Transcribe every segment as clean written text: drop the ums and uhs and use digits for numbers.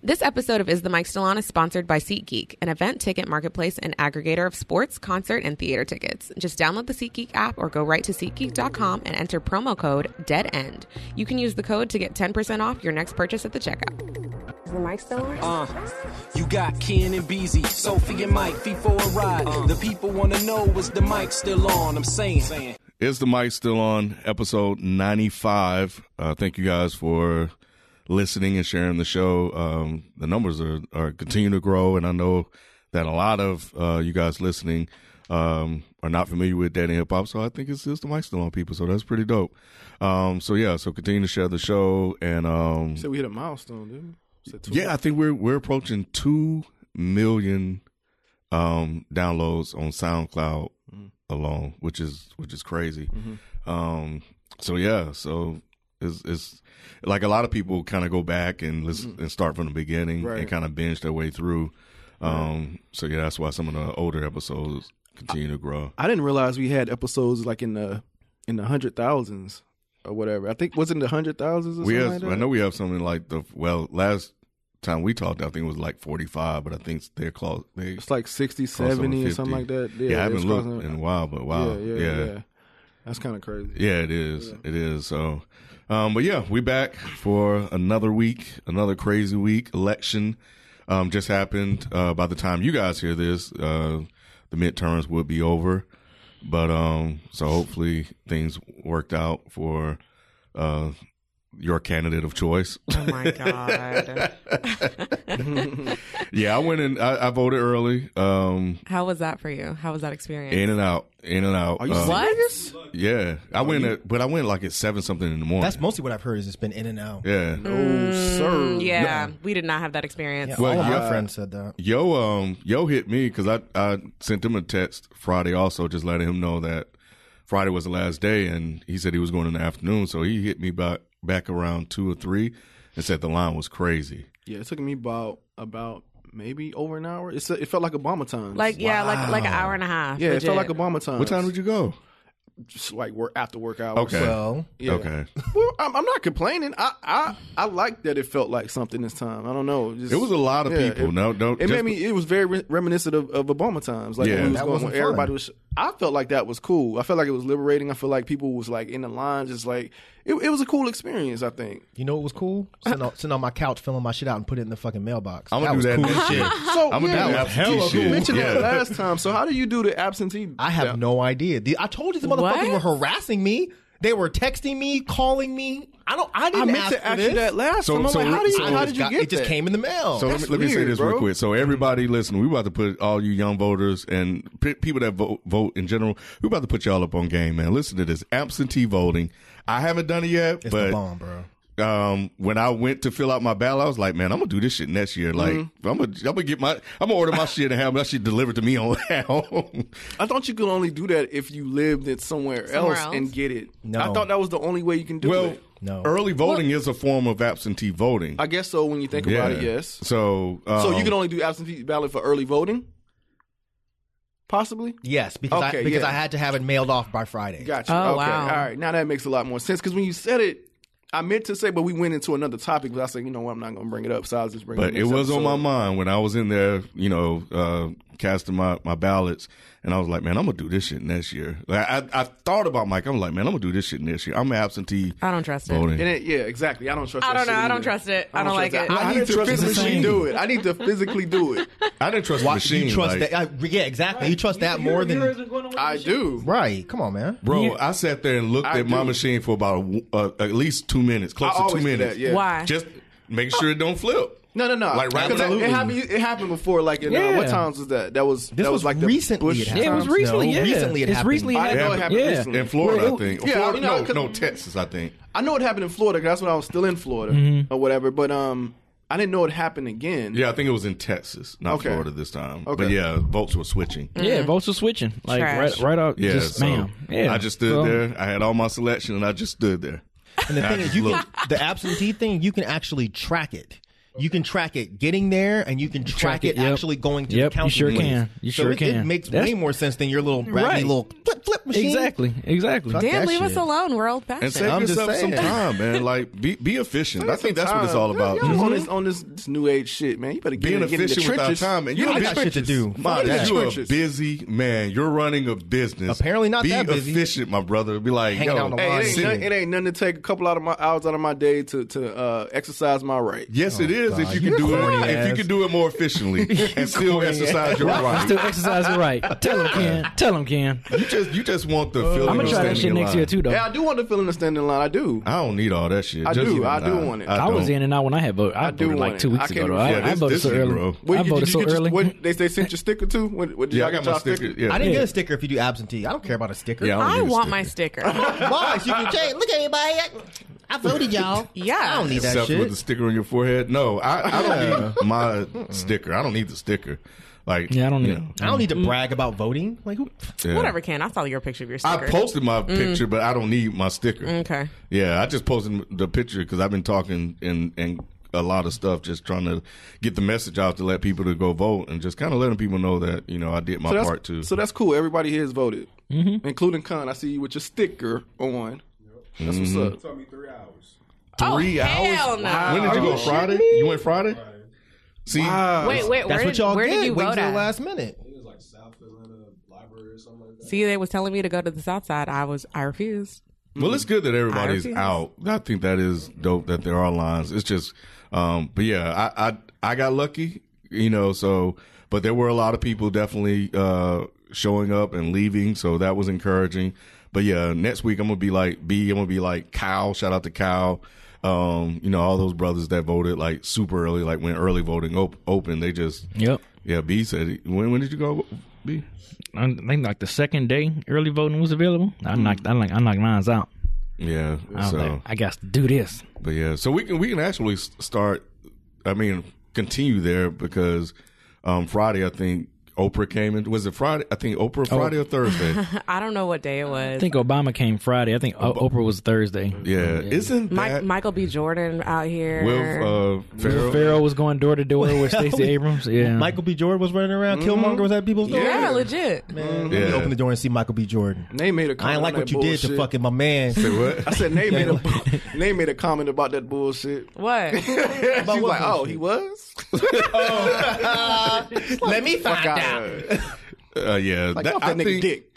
This episode of Is the Mic Still On is sponsored by SeatGeek, an event ticket marketplace and aggregator of sports, concert, and theater tickets. Just download the SeatGeek app or go right to SeatGeek.com and enter promo code DEADEND. You can use the code to get 10% off your next purchase at the checkout. Is the mic still on? You got Ken and Beezy, Sophie and Mike, feet for a ride. The people want to know, is the mic still on? I'm saying. Is the mic still on? Episode 95. Thank you guys for listening and sharing the show. The numbers are continuing to grow, and I know that a lot of you guys listening are not familiar with Dead End Hip Hop, so I think it's the mic still on, people. So that's pretty dope. So continue to share the show, and you said we hit a milestone, didn't we? Yeah, I think we're approaching 2 million downloads on SoundCloud alone, which is crazy. So it's like a lot of people kind of go back and listen and start from the beginning and kind of binge their way through. That's why some of the older episodes continue to grow. I didn't realize we had episodes like in the 100,000s or whatever. I think was it in the 100,000s or something like that? I know we have something like last time we talked, I think it was like 45, but I think they're close. It's like 60, 70 or something like that. Yeah, I haven't looked in a while, but wow. Yeah. That's kind of crazy. Yeah, it is. Yeah. It is. So, we back for another week, another crazy week. Election just happened. By the time you guys hear this, the midterms will be over. But so hopefully things worked out for your candidate of choice. Oh my God. Yeah, I went in. I voted early. How was that for you? How was that experience? In and out. Are you serious? Yeah, I went like at 7-something in the morning. That's mostly what I've heard. Is it's been in and out. Yeah. No, sir. Yeah, we did not have that experience. Yeah, all of my friends said that. Yo hit me because I sent him a text Friday also, just letting him know that Friday was the last day, and he said he was going in the afternoon, so he hit me back around 2 or 3 and said the line was crazy. Yeah, it took me about maybe over an hour. It felt like Obama time. Like an hour and a half. Yeah, legit. it felt like Obama time. What time did you go? Just like after work hours. Okay. Well, yeah. Okay. Well, I'm not complaining. I like that it felt like something this time. I don't know. It was a lot of people. It was very reminiscent of Obama times. Like when everybody was. I felt like that was cool. I felt like it was liberating. I felt like people was like in the line, just like it was a cool experience. I think. You know what was cool? Sitting on my couch, filling my shit out, and put it in the fucking mailbox. I'm gonna do that next year. So I'm gonna do absentee shit. You mentioned that last time. So how do you do the absentee? I have no idea. I told you the motherfuckers were harassing me. They were texting me, calling me. I didn't ask to ask this. you that last time. I'm like, how did you get it? Just came in the mail. So let me say this real quick. So everybody listen, we about to put all you young voters and people that vote in general, we about to put y'all up on game, man. Listen to this absentee voting. I haven't done it yet, it's but the bomb, bro. When I went to fill out my ballot, I was like, man, I'm gonna do this shit next year. Like, I'm gonna order my shit and have my shit delivered to me on home. I thought you could only do that if you lived in somewhere else and get it. No. I thought that was the only way you can do it. No. Early voting is a form of absentee voting. I guess so when you think about it, yes. So you can only do absentee ballot for early voting? Possibly? Yes, because I had to have it mailed off by Friday. Gotcha. Oh, okay. wow. All right. Now that makes a lot more sense because when you said it, I meant to say, but we went into another topic. But I said, you know what, I'm not going to bring it up, so I'll just bring it up. But it was on my mind when I was in there, casting my ballots, and I was like, man, I'm going to do this shit next year. Like, I thought about Mike. I'm like, man, I'm going to do this shit next year. I'm absentee. I don't trust voting. it. Yeah, exactly. I don't trust I that don't know. shit I don't either. trust it. I don't like it. I need to physically do it. I need to physically do it. I didn't trust the machine. You trust that? Yeah, exactly. You trust that more than I do. right. Come on, man. Bro, I sat there and looked at my machine for about at least 2 minutes, close to 2 minutes. That, yeah. Why? Just make sure it don't flip. No. Like, right, Because it happened before. Like, in, what times was that? That was like recently. the Bush. It was recently. Yeah, recently it happened. Recently I didn't know it happened recently. In Florida, I think. Yeah, Florida, no, Texas, I think. I know it happened in Florida because that's when I was still in Florida or whatever. But I didn't know it happened again. Yeah, I think it was in Texas, not Florida this time. Okay. But yeah, votes were switching. Yeah, votes were switching. Like right out. Yeah, just, so bam. Yeah. I just stood there. I had all my selection, and I just stood there. And the thing is, the absentee thing, you can actually track it. you can track it getting there, and you can track it actually going to the counting. You sure place. can. You sure can. It makes way more sense than your little little flip machine. Exactly. Damn, leave us alone. We're old fashioned. And save yourself some time, man. Like, be efficient. I think that's what it's all about. On this new age shit, man. You better get efficient with our time, man. You got shit to do. You're a busy man. You're running a business. Apparently not that busy. Be efficient, my brother. Be like, it ain't nothing to take a couple hours out of my day to exercise my right. Yes, it is. If you can do it, if you can do it more efficiently and still exercise your right. Still exercise your right. Tell him, Ken. You just want the feeling. I'm gonna try that shit next year too, though. Yeah, I do want the feeling of standing in line. I do. I don't need all that shit. I do want it. I was in and out when I had voted. I voted like 2 weeks ago. I voted so early. I voted so early. They sent your sticker too. Yeah, I got my sticker. I didn't get a sticker if you do absentee. I don't care about a sticker. Yeah, I want my sticker. Why? So you can say, look at everybody. I voted y'all. Yeah. I don't need that Except shit. with the sticker on your forehead. No, I don't need my sticker. I don't need the sticker. Like, I don't need. I don't need to brag about voting. Like, who? Yeah. Whatever, Ken. I saw your picture of your sticker. I posted my picture, but I don't need my sticker. Okay. Yeah, I just posted the picture because I've been talking and a lot of stuff, just trying to get the message out to let people to go vote and just kind of letting people know that, I did my part too. So that's cool. Everybody here has voted, including Khan. I see you with your sticker on. That's what's up. It took me 3 hours. 3 hours? Hell no. Wow. When did you go? Friday? You went Friday? See, Wait, That's what y'all where did you Wait vote till the at? last minute. I think it was like South Atlanta Library or something like that. See, they was telling me to go to the South Side. I refused. well, it's good that everybody's out. I think that is dope that there are lines. It's just, but yeah, I got lucky, so, but there were a lot of people definitely, showing up and leaving. So that was encouraging. But yeah, next week I'm going to be like B. I'm going to be like Kyle. Shout out to Kyle. All those brothers that voted like super early, like when early voting open, they just, yeah, B said, when did you go, B? I think like the second day early voting was available. I knocked mine out. Yeah. I got to do this. But yeah, so we can actually start, continue there because, Friday, I think, Oprah came in. Was it Friday? I think Oprah Friday or Thursday. I don't know what day it was. I think Obama came Friday. I think Oprah was Thursday. Yeah. Isn't that Michael B. Jordan out here? Will Will Ferrell was going door to door with Stacey Abrams. Yeah. Michael B. Jordan was running around. Killmonger was at people's door. Yeah, legit. Man, let me open the door and see Michael B. Jordan. They made a comment. I ain't like what you did to fucking my man. Say what? I said Nate made a comment about that bullshit. What? She's like, oh, he was? Let me find out. Yeah, like, that nigga dick.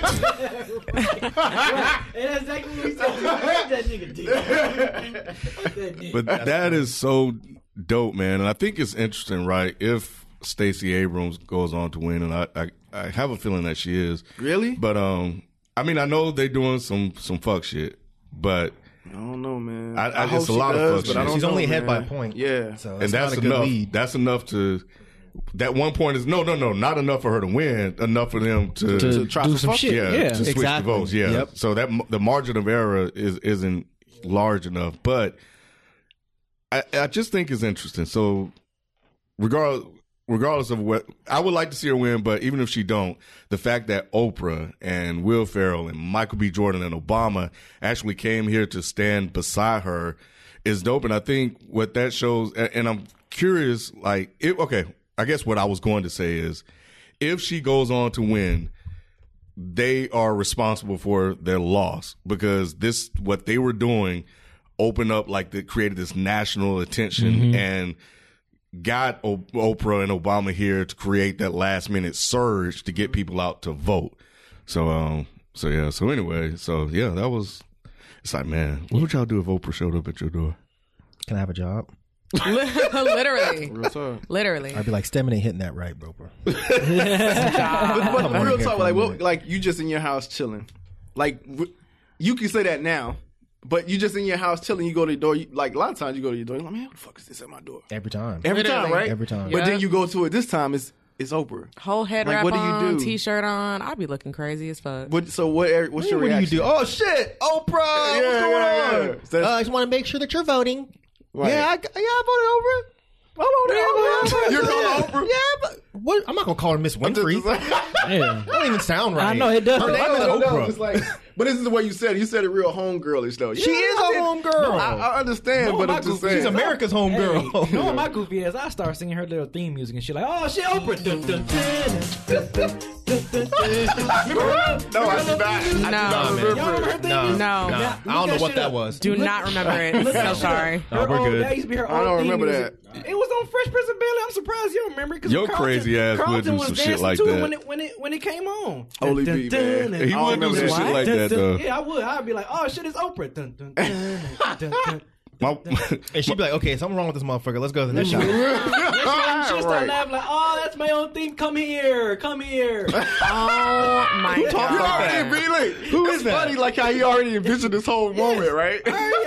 That's exactly what he said. That nigga dick. But that is so dope, man. And I think it's interesting, right? If Stacey Abrams goes on to win, and I have a feeling that she is. Really? But I know they're doing some fuck shit, but I don't know, man. I just a lot of fuck shit. She's only ahead by a point. Yeah. So and that's not a enough. good lead. That's enough to. That 1 point is not enough for her to win. Enough for them to do some shit. Yeah, to switch the votes. Yeah. Yep. So that the margin of error isn't large enough. But I just think it's interesting. So regardless of what, I would like to see her win, but even if she don't, the fact that Oprah and Will Ferrell and Michael B. Jordan and Obama actually came here to stand beside her is dope. And I think what that shows, and I'm curious, like, I guess what I was going to say is if she goes on to win, they are responsible for their loss because what they were doing opened up, like, they created this national attention and got Oprah and Obama here to create that last minute surge to get people out to vote. So anyway, that was, it's like, man, what would y'all do if Oprah showed up at your door? Can I have a job? Literally. Literally. I'd be like, Stemmen ain't hitting that right, bro. But real talk, like you just in your house chilling. Like, you can say that now, but you just in your house chilling, you go to the door, like, a lot of times you go to your door, you're like, man, what the fuck is this at my door? Every time. Every time, right? Every time. But then you go to it this time, it's Oprah. Whole head like, wrap what do you on, do? T-shirt on. I'd be looking crazy as fuck. What's your reaction? What do you do? Oh, shit. Oprah. What's going on? I just want to make sure that you're voting. Right. Yeah, I voted Oprah. You're going Oprah? Yeah, but What? I'm not gonna call her Miss Winfrey. Yeah. That don't even sound right. I know it does. Her name is Oprah. It's like, but this is the way you said it. You said it real homegirlish though. She is a homegirl. No, I understand, but I'm just saying. She's America's homegirl. You know what my goofy is? I start singing her little theme music and shit like, oh shit, Oprah. Dun, dun, dun, dun, dun. No, I do not. No. Y'all remember her theme music? No. I don't know what that was. Do not remember it. So sorry. Her we're old, good. that used to be her I old don't theme remember music. that. It was on Fresh Prince of Bel-Air. I'm surprised you don't remember it. Your crazy ass would do was some shit dancing like to it that. when it came on. Holy Dun, B, dun, man. dun, He dun. would do some What? shit like that though. Yeah, I would. I'd be like, oh shit, it's Oprah. Dun, dun, dun, dun, dun. And she'd be like, okay, something wrong with this motherfucker. Let's go to the next shot. She'd start laughing like, oh, that's my own theme. Come here. Oh my You god. already, Who it's is that? funny, like how he already envisioned this whole moment, right?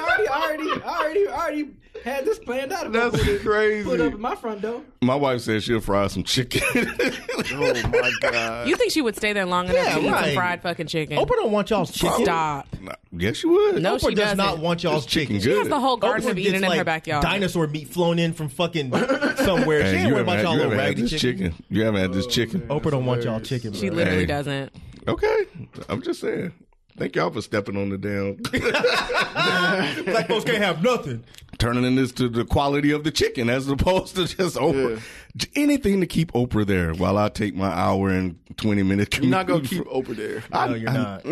I already had this planned out. That's crazy. Put up at my front door. My wife said she'll fry some chicken. Oh my god. You think she would stay there long enough Yeah, to eat some right. fried fucking chicken? Oprah don't want y'all's chicken. Stop. Yes, you would. No, Oprah she does doesn't. not want y'all's This chicken chicken. good. She has the whole garden of Oprah Eden gets, in her like, backyard. dinosaur meat flown in from fucking somewhere. She Hey, ain't you worried haven't about y'all little had raggedy this chicken. chicken. You haven't had this chicken. Oprah don't want y'all chicken. She bro. literally Hey. doesn't. Okay, I'm just saying. Thank y'all for stepping on the damn. Black folks can't have nothing. Turning this to the quality of the chicken as opposed to just Oprah. Anything to keep Oprah there while I take my hour and 20-minute commute. You're not gonna keep Oprah there. No, you're not.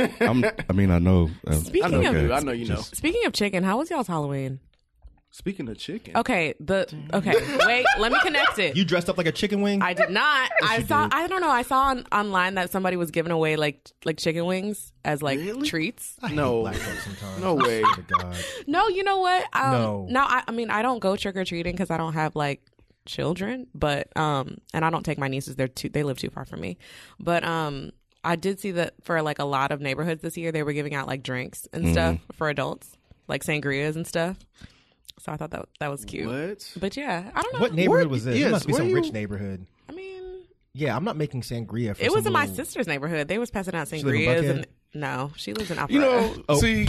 I know. Speaking I of know, I know you know. Speaking of chicken, how was y'all's Halloween? Speaking of chicken, Okay, wait, let me connect it. You dressed up like a chicken wing? I did not. I don't know. I saw online that somebody was giving away like chicken wings as like treats. no, Black folks sometimes. no way. Oh, God. No, you know what? No. I mean, I don't go trick or treating because I don't have like children, but and I don't take my nieces. They live too far from me. But I did see that for like a lot of neighborhoods this year, they were giving out like drinks and stuff for adults, like sangrias and stuff. So I thought that was cute. What? But yeah, I don't know. What neighborhood was this? yes, It must be where some you- rich neighborhood. I mean, Yeah, I'm not making sangria for it was some in my little- sister's neighborhood. They was passing out live in sangrias Buckhead? and no, she lives in Alpharetta. You know, see.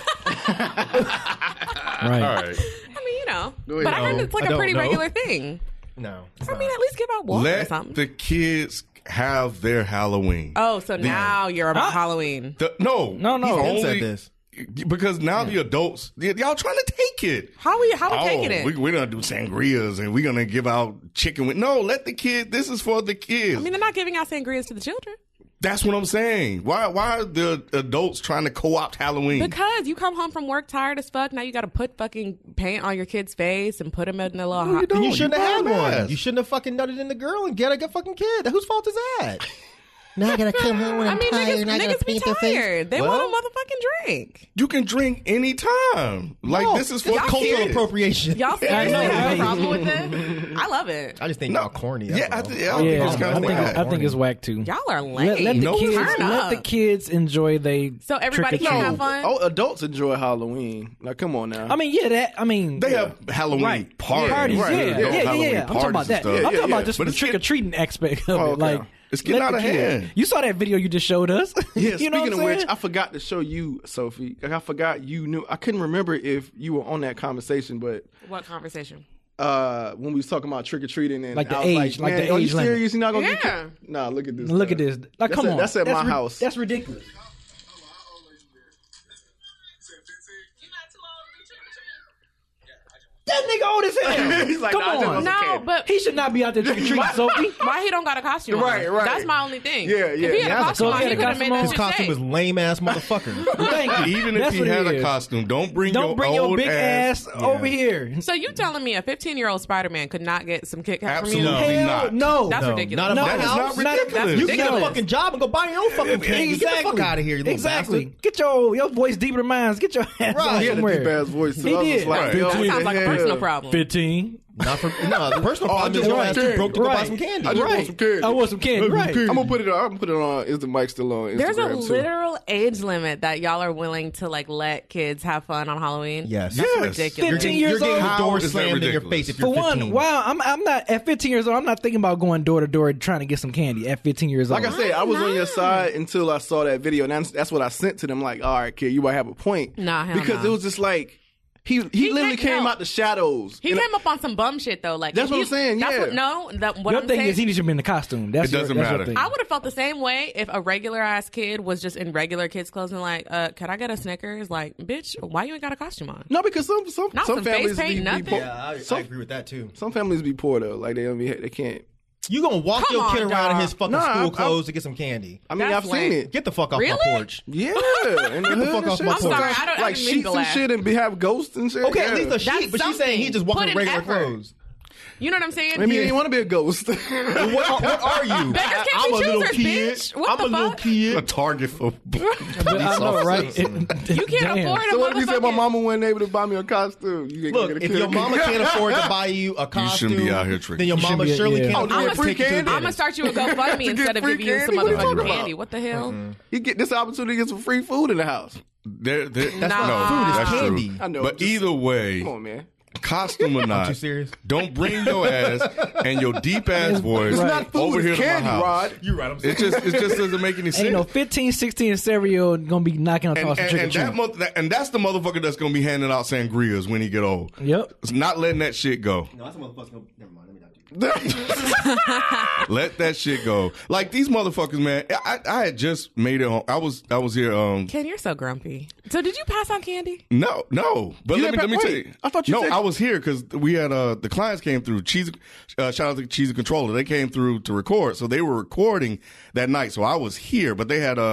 Right. All right. I mean, you know, No, but I heard no, it's like I a don't pretty know. regular thing. No. I mean, at least give out water or Let something. the kids have their Halloween. Oh, so now you're about Halloween. No. He said this. Because now the adults, y'all trying to take it. How we taking it? We're going to do sangrias and we're going to give out chicken. No, let the kids, this is for the kids. I mean, they're not giving out sangrias to the children. That's what I'm saying. Why are the adults trying to co-opt Halloween? Because you come home from work tired as fuck. Now you got to put fucking paint on your kid's face and put them in their little No, you hot. don't. You shouldn't buy have had a one. mask. You shouldn't have fucking nutted in the girl and get a fucking kid. Whose fault is that? Now I gotta come home when I I'm mean, tired and I gotta niggas be paint their face. tired. They Well- want a motherfucking drink. You can drink anytime. Like, No, this is for y'all the cultural kids. appropriation. Y'all seriously know, have right? a problem with it? I love it. I just think No. y'all corny. Yeah, I think it's kind of I think it's whack too. Y'all are lame. Let No, the turn kids up. enjoy they. So everybody trick or can treat. have fun. Oh, adults enjoy Halloween. Now, come on now. I mean, They have Halloween right. parties. Parties, Right. yeah. Adult Halloween I'm talking about parties that. and I'm stuff. talking about just But the it's trick or treating aspect of Oh, it. okay. Like, It's getting let out of the kid- hand. You saw that video you just showed us. Yeah, You know speaking of what I'm which, saying? I forgot to show you, Sophie. Like, I forgot you knew. I couldn't remember if you were on that conversation, but What conversation? when we was talking about trick or treating and Like the I was age- like man, the are age you limit. serious? You're not gonna Yeah. get Nah, look at this. Look stuff. at this. Like, That's come at- on. That's at my house. That's ridiculous. That nigga old as hell. He's like, come nah, I just on. wasn't No, kidding. but He should not be out there trick or treating, Sophie. why he don't got a costume? Right, on? right. That's my only thing. Yeah, yeah. If he had He a has a costume, on, costume. he could have made that His shit costume safe. was lame ass motherfucker. Thank you. Even if That's he what had it a is. costume, don't bring your old big ass over here. So you telling me a 15-year-old Spider-Man could not get some Kit Kat from you? Absolutely Hell not. no. That's No, ridiculous. not No, about That is house. not Not- ridiculous. You can get a ridiculous. fucking job and go buy your own fucking candy. Get the fuck out of here, you little Exactly. bastard. Get your voice deeper than mine. Get your ass Right. on He had a somewhere. deep ass voice. So He I was did. like, Right. yo, That what sounds the like a hell? personal problem. 15. Not for the personal I problem just is your want ass too candy. broke to go buy Right. some candy. I just Right. want some candy. I want some candy. Right. I'm gonna put it on. I'm gonna put it on. Is the mic still on Instagram There's a too? literal age limit that y'all are willing to like let kids have fun on Halloween. Yes. That's Yes. ridiculous. 15 You're years getting old. the How door is that slammed in your ridiculous? face if you're For 15. one, wow, I'm not at 15 years old. I'm not thinking about going door to door trying to get some candy at 15 years old. Like I said, I was on your side until I saw that video, and that's what I sent to them. Like, all right, kid, you might have a point. Nah, hell because nah. it was just like He literally came no. out the shadows. He came up on some bum shit though. Like That's what I'm saying, That's yeah. what Your I'm thing saying is he needs to be in the costume. That's It doesn't that's your matter. thing. I would have felt the same way if a regular ass kid was just in regular kids' clothes and like, could I get a Snickers? Like, bitch, why you ain't got a costume on? No, because some Not some families face paint, be nothing. poor. Yeah, I agree with that too. Some families be poor though. Like they can't. You gonna walk Come your kid on, around in dog. his fucking Nah, school I'm- clothes to get some candy? I mean, That's I've seen lame. it. Get the fuck off Really? my porch. Yeah, in the Get the hood fuck and off shit. my I'm sorry, porch. I don't Like mean to sheets and laugh. shit and have ghosts and shit. Okay, yeah. at least a sheet, but she's saying he just walking Put in in regular effort. clothes. You know what I'm saying? Maybe he didn't want to be a ghost. What are you? Beggars can't I'm be a little choosers, kid. bitch. What I'm the a little fuck? A kid. target for I know, right? You can't afford a So what if you said my motherfucking- mama wasn't able to buy me a costume? You can't go Look, get a if kid. your mama can't afford to buy you a costume, shouldn't be out here tricking. then your You mama should be- surely yeah. can't Oh, afford to free take you to the candy? I'm gonna dentist. start you a GoFundMe get instead of free giving you some candy? What are you motherfucking talking candy. about? What the hell? You get this opportunity to get some free food in the house. That's Nah. no, Food is that's candy. true. I know, But just- either way, Come on, man. costume or not, too serious? don't bring your ass and your deep ass voice It's not food, over here it's to my candy, house. Rod. You're right. I'm It just doesn't make any sense. Ain't no 15, 16, and 7-year-old gonna be knocking on and, toss and, trick or and, treat. and that's the motherfucker that's gonna be handing out sangrias when he get old. Yep. It's not letting that shit go. No, that's a motherfucker. Never mind. Let me not do Let that shit go. Like these motherfuckers, man. I had just made it home. I was here. Ken, you're so grumpy. So did you pass out candy? No. But You let didn't me pa- tell wait, you. I thought you no, said- I was here because we had the clients came through. Shout out to Cheesy Controller. They came through to record, so they were recording that night. So I was here, but they had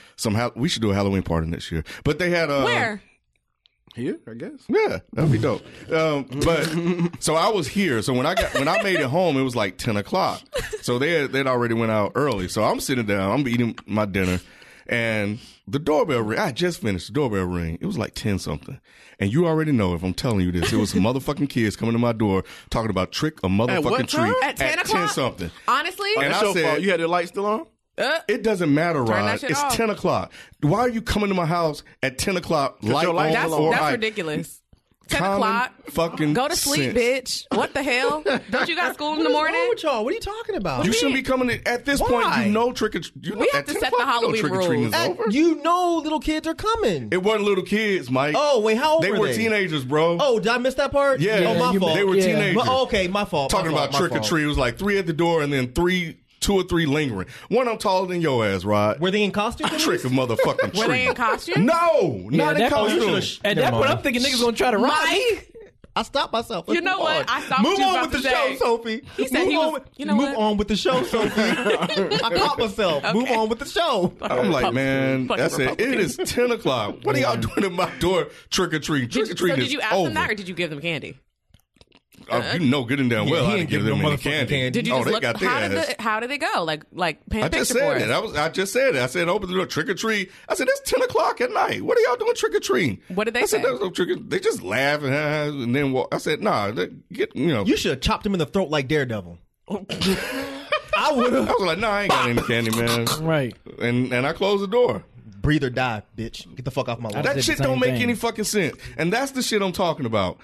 we should do a Halloween party next year. But they had Where? Here, I guess. Yeah, that'd be dope. But so I was here. So when I made it home, it was like 10 o'clock. So they'd already went out early. So I'm sitting down, I'm eating my dinner, and the doorbell ring. I just finished the doorbell ring. It was like 10 something. And you already know if I'm telling you this, it was some motherfucking kids coming to my door talking about trick or motherfucking what time? treat At 10 o'clock? 10 something. Honestly? And That's I your said- fault. You had the light still on? It doesn't matter, Turn that Rod. shit It's off. 10 o'clock. Why are you coming to my house at 10 o'clock? Light your light on That's or that's I- ridiculous. 10 Common o'clock. fucking Go to sleep, sense. bitch. What the hell? Don't you got school in the What's wrong morning? with y'all? What are you talking about? You shouldn't be coming in, at this point. Why? You know trick or We have to set the Halloween trick or treating is rules. over. You know little kids are coming. It wasn't little kids, Mike. Oh, wait, how old they were were they? teenagers, bro. Oh, did I miss that part? yeah. Oh, my fault. They were Yeah. teenagers. But, okay, my fault. Talking about trick or treat. It was like 3 at the door and then 2 or 3 lingering. One, I'm taller than your ass, Rod. Were they in costume? Trick a motherfucking treat. Were they in costume? No, not in that- costume. At Never that point, mind. I'm thinking niggas gonna try to rob me. Mike, I stopped myself. You know what? I saw what Move you was on about with the to show, say. Sophie. He said Move he was- on with- you know move what? on with the show, Sophie. I caught myself. Move Okay. on with the show. I'm like, man, Fucking that's it. It is 10 o'clock. What are y'all doing at my door trick or treat? Trick or treat so is did you ask over. them that or did you give them candy? You know good and damn well he I ain't didn't give giving them no any motherfucking candy. candy. Did you Oh, just they look? got their ass. How did they go? Like paint I a just picture for said us. it. I just said it. I said open the door, trick or treat. I said it's 10 o'clock at night. What are y'all doing trick or treating? What did they I said say? there was no trick. They just laugh and then walk. I said nah. Get You should have chopped him in the throat like Daredevil. I would I have. was like nah, I ain't got any candy, man. Right. And I closed the door. Breathe or die, bitch. Get the fuck off my lawn. did That the shit same don't make thing. any fucking sense. And that's the shit I'm talking about.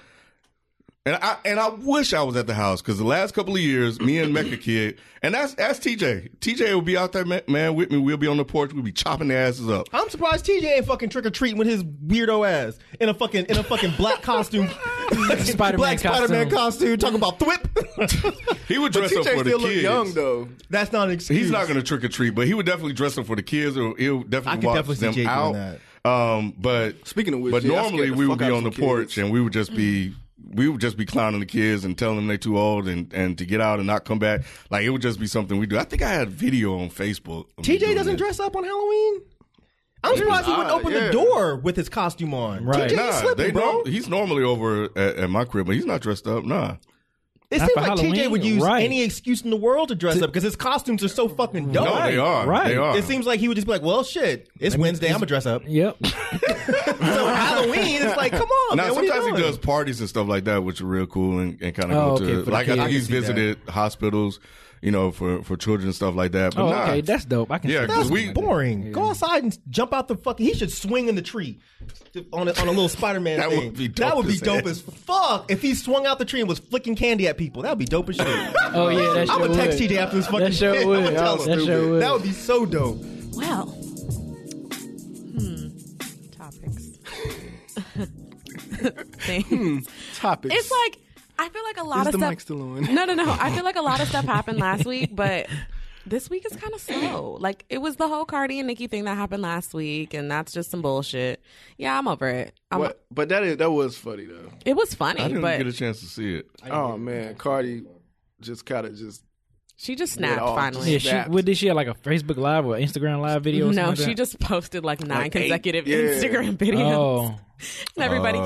And I wish I was at the house because the last couple of years, me and Mecca Kid, and that's TJ. TJ will be out there, man, with me. We'll be on the porch. We'll be chopping their asses up. I'm surprised TJ ain't fucking trick or treating with his weirdo ass in a fucking black costume, Spider-Man black Spider-Man costume. Talking about thwip. He would But dress up TJ for the still look kids. young though. That's not an excuse. He's not going to trick or treat, but he would definitely dress up for the kids, or he'll I definitely could watch definitely see them Jay doing out. that. But Speaking of which, but yeah, I normally scared the we would fuck be out on the of some porch kids. and we would just be. We would just be clowning the kids and telling them they too old and to get out and not come back. Like it would just be something we do. I think I had a video on Facebook. of me TJ doing doesn't this. dress up on Halloween. I'm surprised he wouldn't open the yeah. door with his costume on. Right. TJ Nah, is slipping, bro. He's normally over at my crib, but he's not dressed up. Nah. It Not seems for like TJ Halloween, would use right. any excuse in the world to dress up because his costumes are so fucking dope. No, they are. right. They are. It seems like he would just be like, well, shit, it's Wednesday, I'm going to dress up. Yep. So Halloween, it's like, come on, Now, man, what are you sometimes he doing? does parties and stuff like that, which are real cool and kind of Oh, go okay, to. for the Like I kids. think I he's can see that. visited hospitals, for children and stuff like that. But Oh, nah. okay. That's dope. I can Yeah, see because That's we boring. Go outside and jump out the fucking. He should swing in the tree on a little Spider-Man That thing. would be dope That would be as dope hell. as fuck. If he swung out the tree and was flicking candy at people, that would be dope as shit. Oh yeah, that I'm sure gonna text would. TJ after this fucking That sure shit. would. I'ma tell him. That sure would. That would be so dope. Well, topics. things. Topics. It's like, I feel like a lot Is of the stuff. mic still on? No. I feel like a lot of stuff happened last week, but this week is kind of slow. Like, it was the whole Cardi and Nicki thing that happened last week, and that's just some bullshit. Yeah, I'm over it. But that was funny though. It was funny, I didn't but get a chance to see it. Oh man, Cardi just kind of just. she just snapped off. finally. Yeah, Snapped. what did she have, like a Facebook Live or Instagram Live video? Or No, something she like just posted like 9 Like 8? consecutive Yeah. Instagram that? videos. Oh, And everybody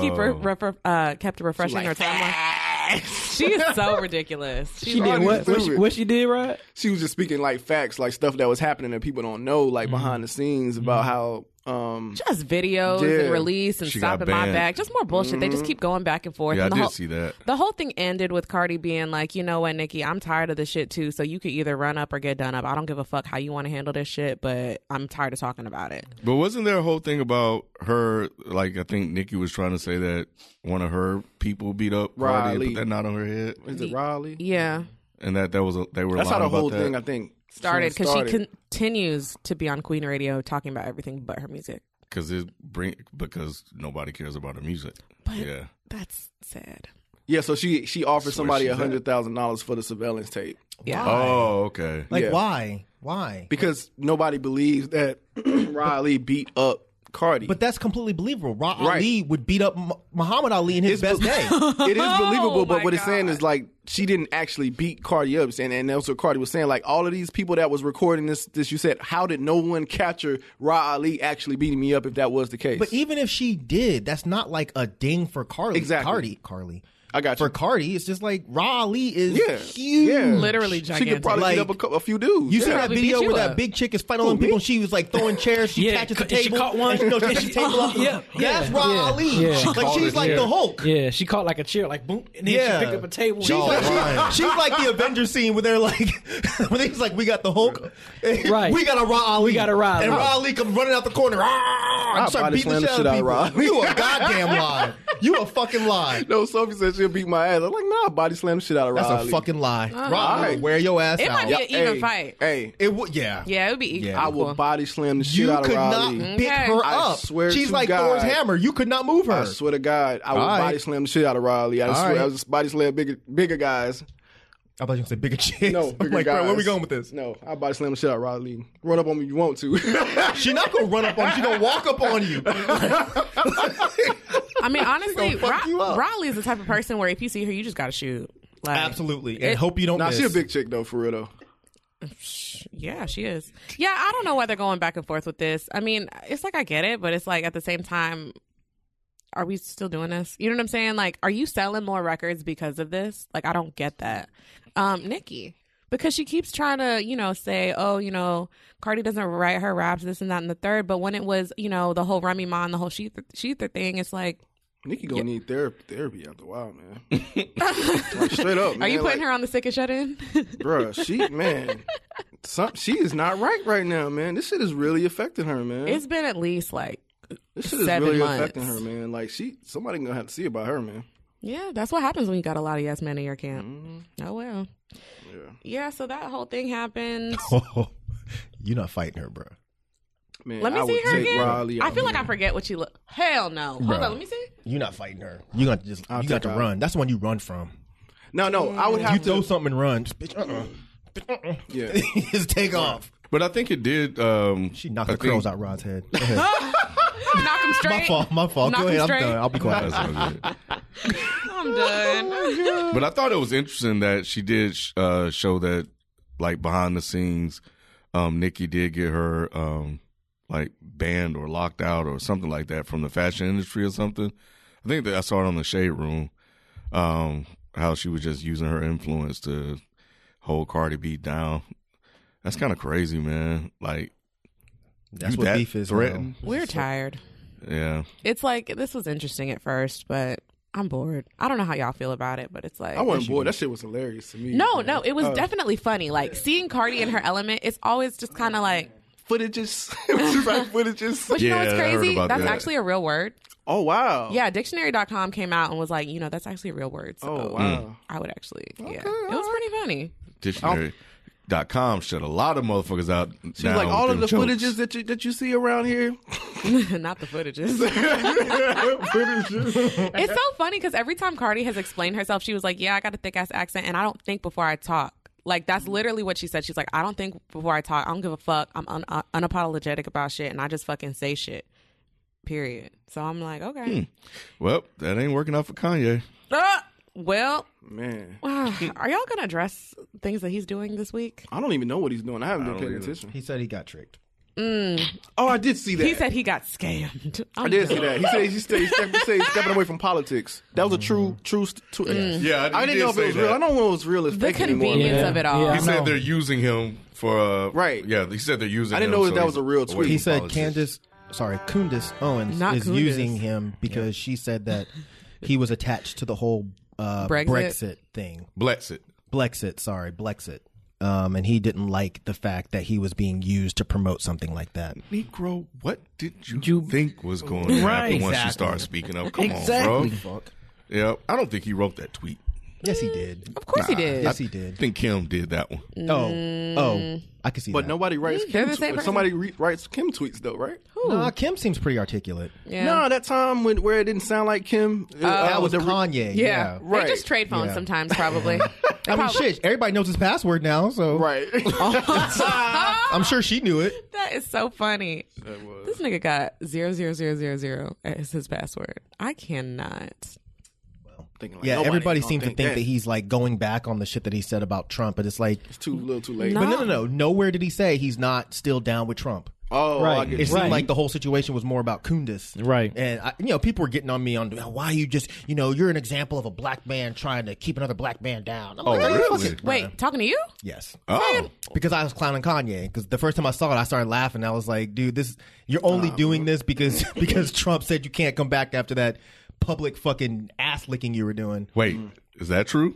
kept refreshing her timeline. She is so ridiculous. she did what? What she did, right? She was just speaking like facts, like stuff that was happening that people don't know, like behind the scenes about how. Just videos Yeah. and release and She got stopping my banned. back. Just more bullshit. They just keep going back and forth. Yeah, and I the did whole, see that. The whole thing ended with Cardi being like, you know what, Nicki, I'm tired of this shit too. So you could either run up or get done up. I don't give a fuck how you want to handle this shit, but I'm tired of talking about it. But wasn't there a whole thing about her? Like, I think Nicki was trying to say that one of her people beat up Cardi and Riley. put that knot on her head, Is it Raleigh? Yeah. and that was they were. That's lying how the about whole that. thing, I think, Started because she started. continues to be on Queen Radio talking about everything but her music. Because nobody cares about her music. But Yeah. that's sad. Yeah, so she offered That's where somebody she's at. $100,000 for the surveillance tape Yeah. Oh, okay. Like, Yeah. why? because nobody believes that Riley beat up Cardi. But that's completely believable. Right. Ali would beat up Muhammad Ali in his best day. It is believable, but my what it's saying God. is like she didn't actually beat Cardi up, and that's what Cardi was saying. Like all of these people that was recording this, you said, how did no one capture Ra Ali actually beating me up if that was the case? But even if she did, that's not like a ding for Carly. Exactly. Carly. I got you. For Cardi, it's just like Ra Ali is Yeah. huge. Yeah. Literally she gigantic. could probably beat Like, up a few dudes. You yeah. see that Probably video beat you where up. that big chick is fighting all them people and she was like throwing chairs, she Yeah, catches the and she table. caught one. And she table up. Yeah, That's yeah, Ra yeah, Ali. yeah. She Like called she's it, like yeah. the Hulk. Yeah, she caught like a chair, like boom, and then Yeah. she picked up a table. She's like the Avengers scene where they're like, when he's like, we got the Hulk, Right. We got a Ra Ali, We got a Ra Ali. and Ra Ali comes running out the corner, and start body beating the slam the shit shit out out of of Ra people. Ali. You a goddamn lie. You a fucking lie. No, Sophie said she'll beat my ass. I'm like, nah, body slam the shit out of Ra That's a Ali. fucking lie. Ra Ali Alright. will wear your ass It out. might be an even fight. Hey, It would, yeah. Yeah, it would be equal. Yeah. I will body slam the shit You out of could Ra not Ali. pick Okay. her I up. swear She's to like God. Thor's hammer. You could not move her. I swear to God, I will Alright. body slam the shit out of Riley. I swear, Alright. I was just body slam bigger guys. I thought you were gonna say bigger chicks. No, I'm bigger like, guys. bro, where we going with this? No, I body slam the shit out of Riley. Run up on me if you want to. She's not gonna run up on you. She's gonna walk up on you. I mean, honestly, gonna fuck you up. Riley is the type of person where if you see her, you just gotta shoot. Like, Absolutely. And hope you don't Nah, miss. she a big chick though, for real though. Yeah, she is. Yeah, I don't know why they're going back and forth with this. I mean, it's like I get it, but it's like at the same time, are we still doing this? You know what I'm saying? Like, are you selling more records because of this? Like, I don't get that. Nicki, because she keeps trying to, say, oh, Cardi doesn't write her raps, this and that and the third. But when it was, the whole Remy Ma and the whole Sheether thing, it's like, Nikki gonna need therapy after a while, man. Like, straight up, man. are you putting like, her on the sick and shut in? Bruh, she is not right now, man. This shit is really affecting her, man. It's been at least like This shit is 7 really months. affecting her, man. Like somebody gonna have to see about her, man. Yeah, that's what happens when you got a lot of yes men in your camp. Oh well. Yeah, so that whole thing happened. You're not fighting her, bro. Man, Let me I see would her take again. Riley I out feel like here. I forget what she look. Hell no. Hold Bruh. on, let me see. You're not fighting her. You got to just I'll you got take to her out. run. That's the one you run from. No, I would have You to. throw something and run. Just, bitch, Yeah. just take off. But I think it did. She knocked I the curls think- out Rod's head. Go ahead. Knock him straight. My fault. Knock Go him ahead. I'm straight. done. I'll be quiet. That's all good. I'm done. But I thought it was interesting that she did show that, like, behind the scenes, Nicki did get her like banned or locked out or something like that from the fashion industry or something. I think that I saw it on the Shade Room, how she was just using her influence to hold Cardi B down. That's kind of crazy, man. Like, That's you what that beef is. threatened? We're tired. Yeah. It's like this was interesting at first, but I'm bored. I don't know how y'all feel about it, but it's like I wasn't bored. That shit was hilarious to me. No, man. it was definitely funny. Like seeing Cardi in her element, it's always just kind of like. Footages. It was just like footages. But you know what's Yeah, I heard crazy? about That's that. actually a real word. Oh wow. Yeah, dictionary.com came out and was like, that's actually a real word. So Oh wow. I would actually, yeah. It was pretty funny. Dictionary. SeatGeek.com shut a lot of motherfuckers out. She's like, all of the footages that you see around here. Not the footages. It's so funny because every time Cardi has explained herself, she was like, yeah, I got a thick ass accent and I don't think before I talk. Like, that's literally what she said. She's like, I don't think before I talk. I don't give a fuck. I'm unapologetic about shit and I just fucking say shit. Period. So I'm like, okay. Well, that ain't working out for Kanye. Well, man, are y'all gonna address things that he's doing this week? I don't even know what he's doing. I haven't been paying attention. He said he got tricked. Oh, I did see that. He said he got scammed. I did see that. He said he's stepping away from politics. That was a true. Yeah, I didn't know if it was real. I don't know if it was real. The convenience of it all. Yeah. He said they're using him for right. Yeah, he said they're using. I didn't him, know so that was a real tweet. He said politics. Candace Owens Not is Kundis. using him because she said that he was attached to the whole Brexit thing. Blexit. And he didn't like the fact that he was being used to promote something like that. Negro, what did you think was going to happen once you started speaking up? Come on, bro. Yeah, I don't think he wrote that tweet. Yes, he did. Of course he did. Yes, he did. I think Kim did that one. Oh, I can see But that. nobody writes They're Kim. the same person. Somebody writes Kim tweets though, right? Nah, Kim seems pretty articulate. Yeah. No, that time where it didn't sound like Kim. That was the Kanye. Yeah. They Right. just trade phones Yeah. sometimes, probably. I mean, shit, everybody knows his password now, so right. I'm sure she knew it. That is so funny. This nigga got 00000 as his password. I cannot. Thinking like, Yeah, nobody everybody gonna seems to think that he's like going back on the shit that he said about Trump, but it's like, it's too little, too late. No. but no. Nowhere did he say he's not still down with Trump. Oh, Right. I get It you. seemed like the whole situation was more about Kundis. Right. And, people were getting on me on, why you just, you're an example of a black man trying to keep another black man down. I'm like, really? Wait, talking to you? yes. Oh, Because I was clowning Kanye. Because the first time I saw it, I started laughing. I was like, dude, you're only doing this because Trump said you can't come back after that public fucking ass licking you were doing. wait, is that true?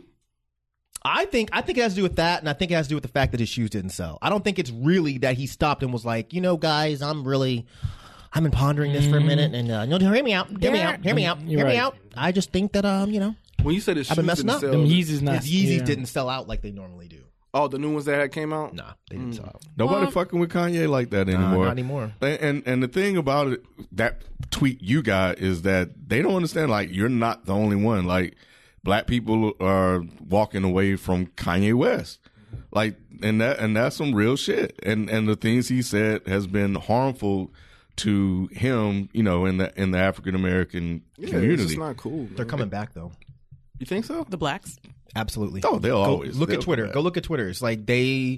I think it has to do with that, and I think it has to do with the fact that his shoes didn't sell. I don't think it's really that he stopped and was like, guys, I've been pondering this for a minute, and hear me out. You're right. I just think that When you said his I've shoes been messing didn't up. sell, Them Yeezys not. his Yeezys yeah. didn't sell out like they normally do. oh, the new ones that had came out. Nah, they didn't sell out. Nobody fucking with Kanye like that anymore. not anymore. And the thing about it, that tweet you got is that they don't understand. Like, you're not the only one. Like, black people are walking away from Kanye West. Like, and that's some real shit. And the things he said has been harmful to him, in the African American community. It's just not cool. They're coming back though. You think so? The blacks? Absolutely. Oh, they'll always look they'll at Twitter. come back. Go look at Twitter. It's like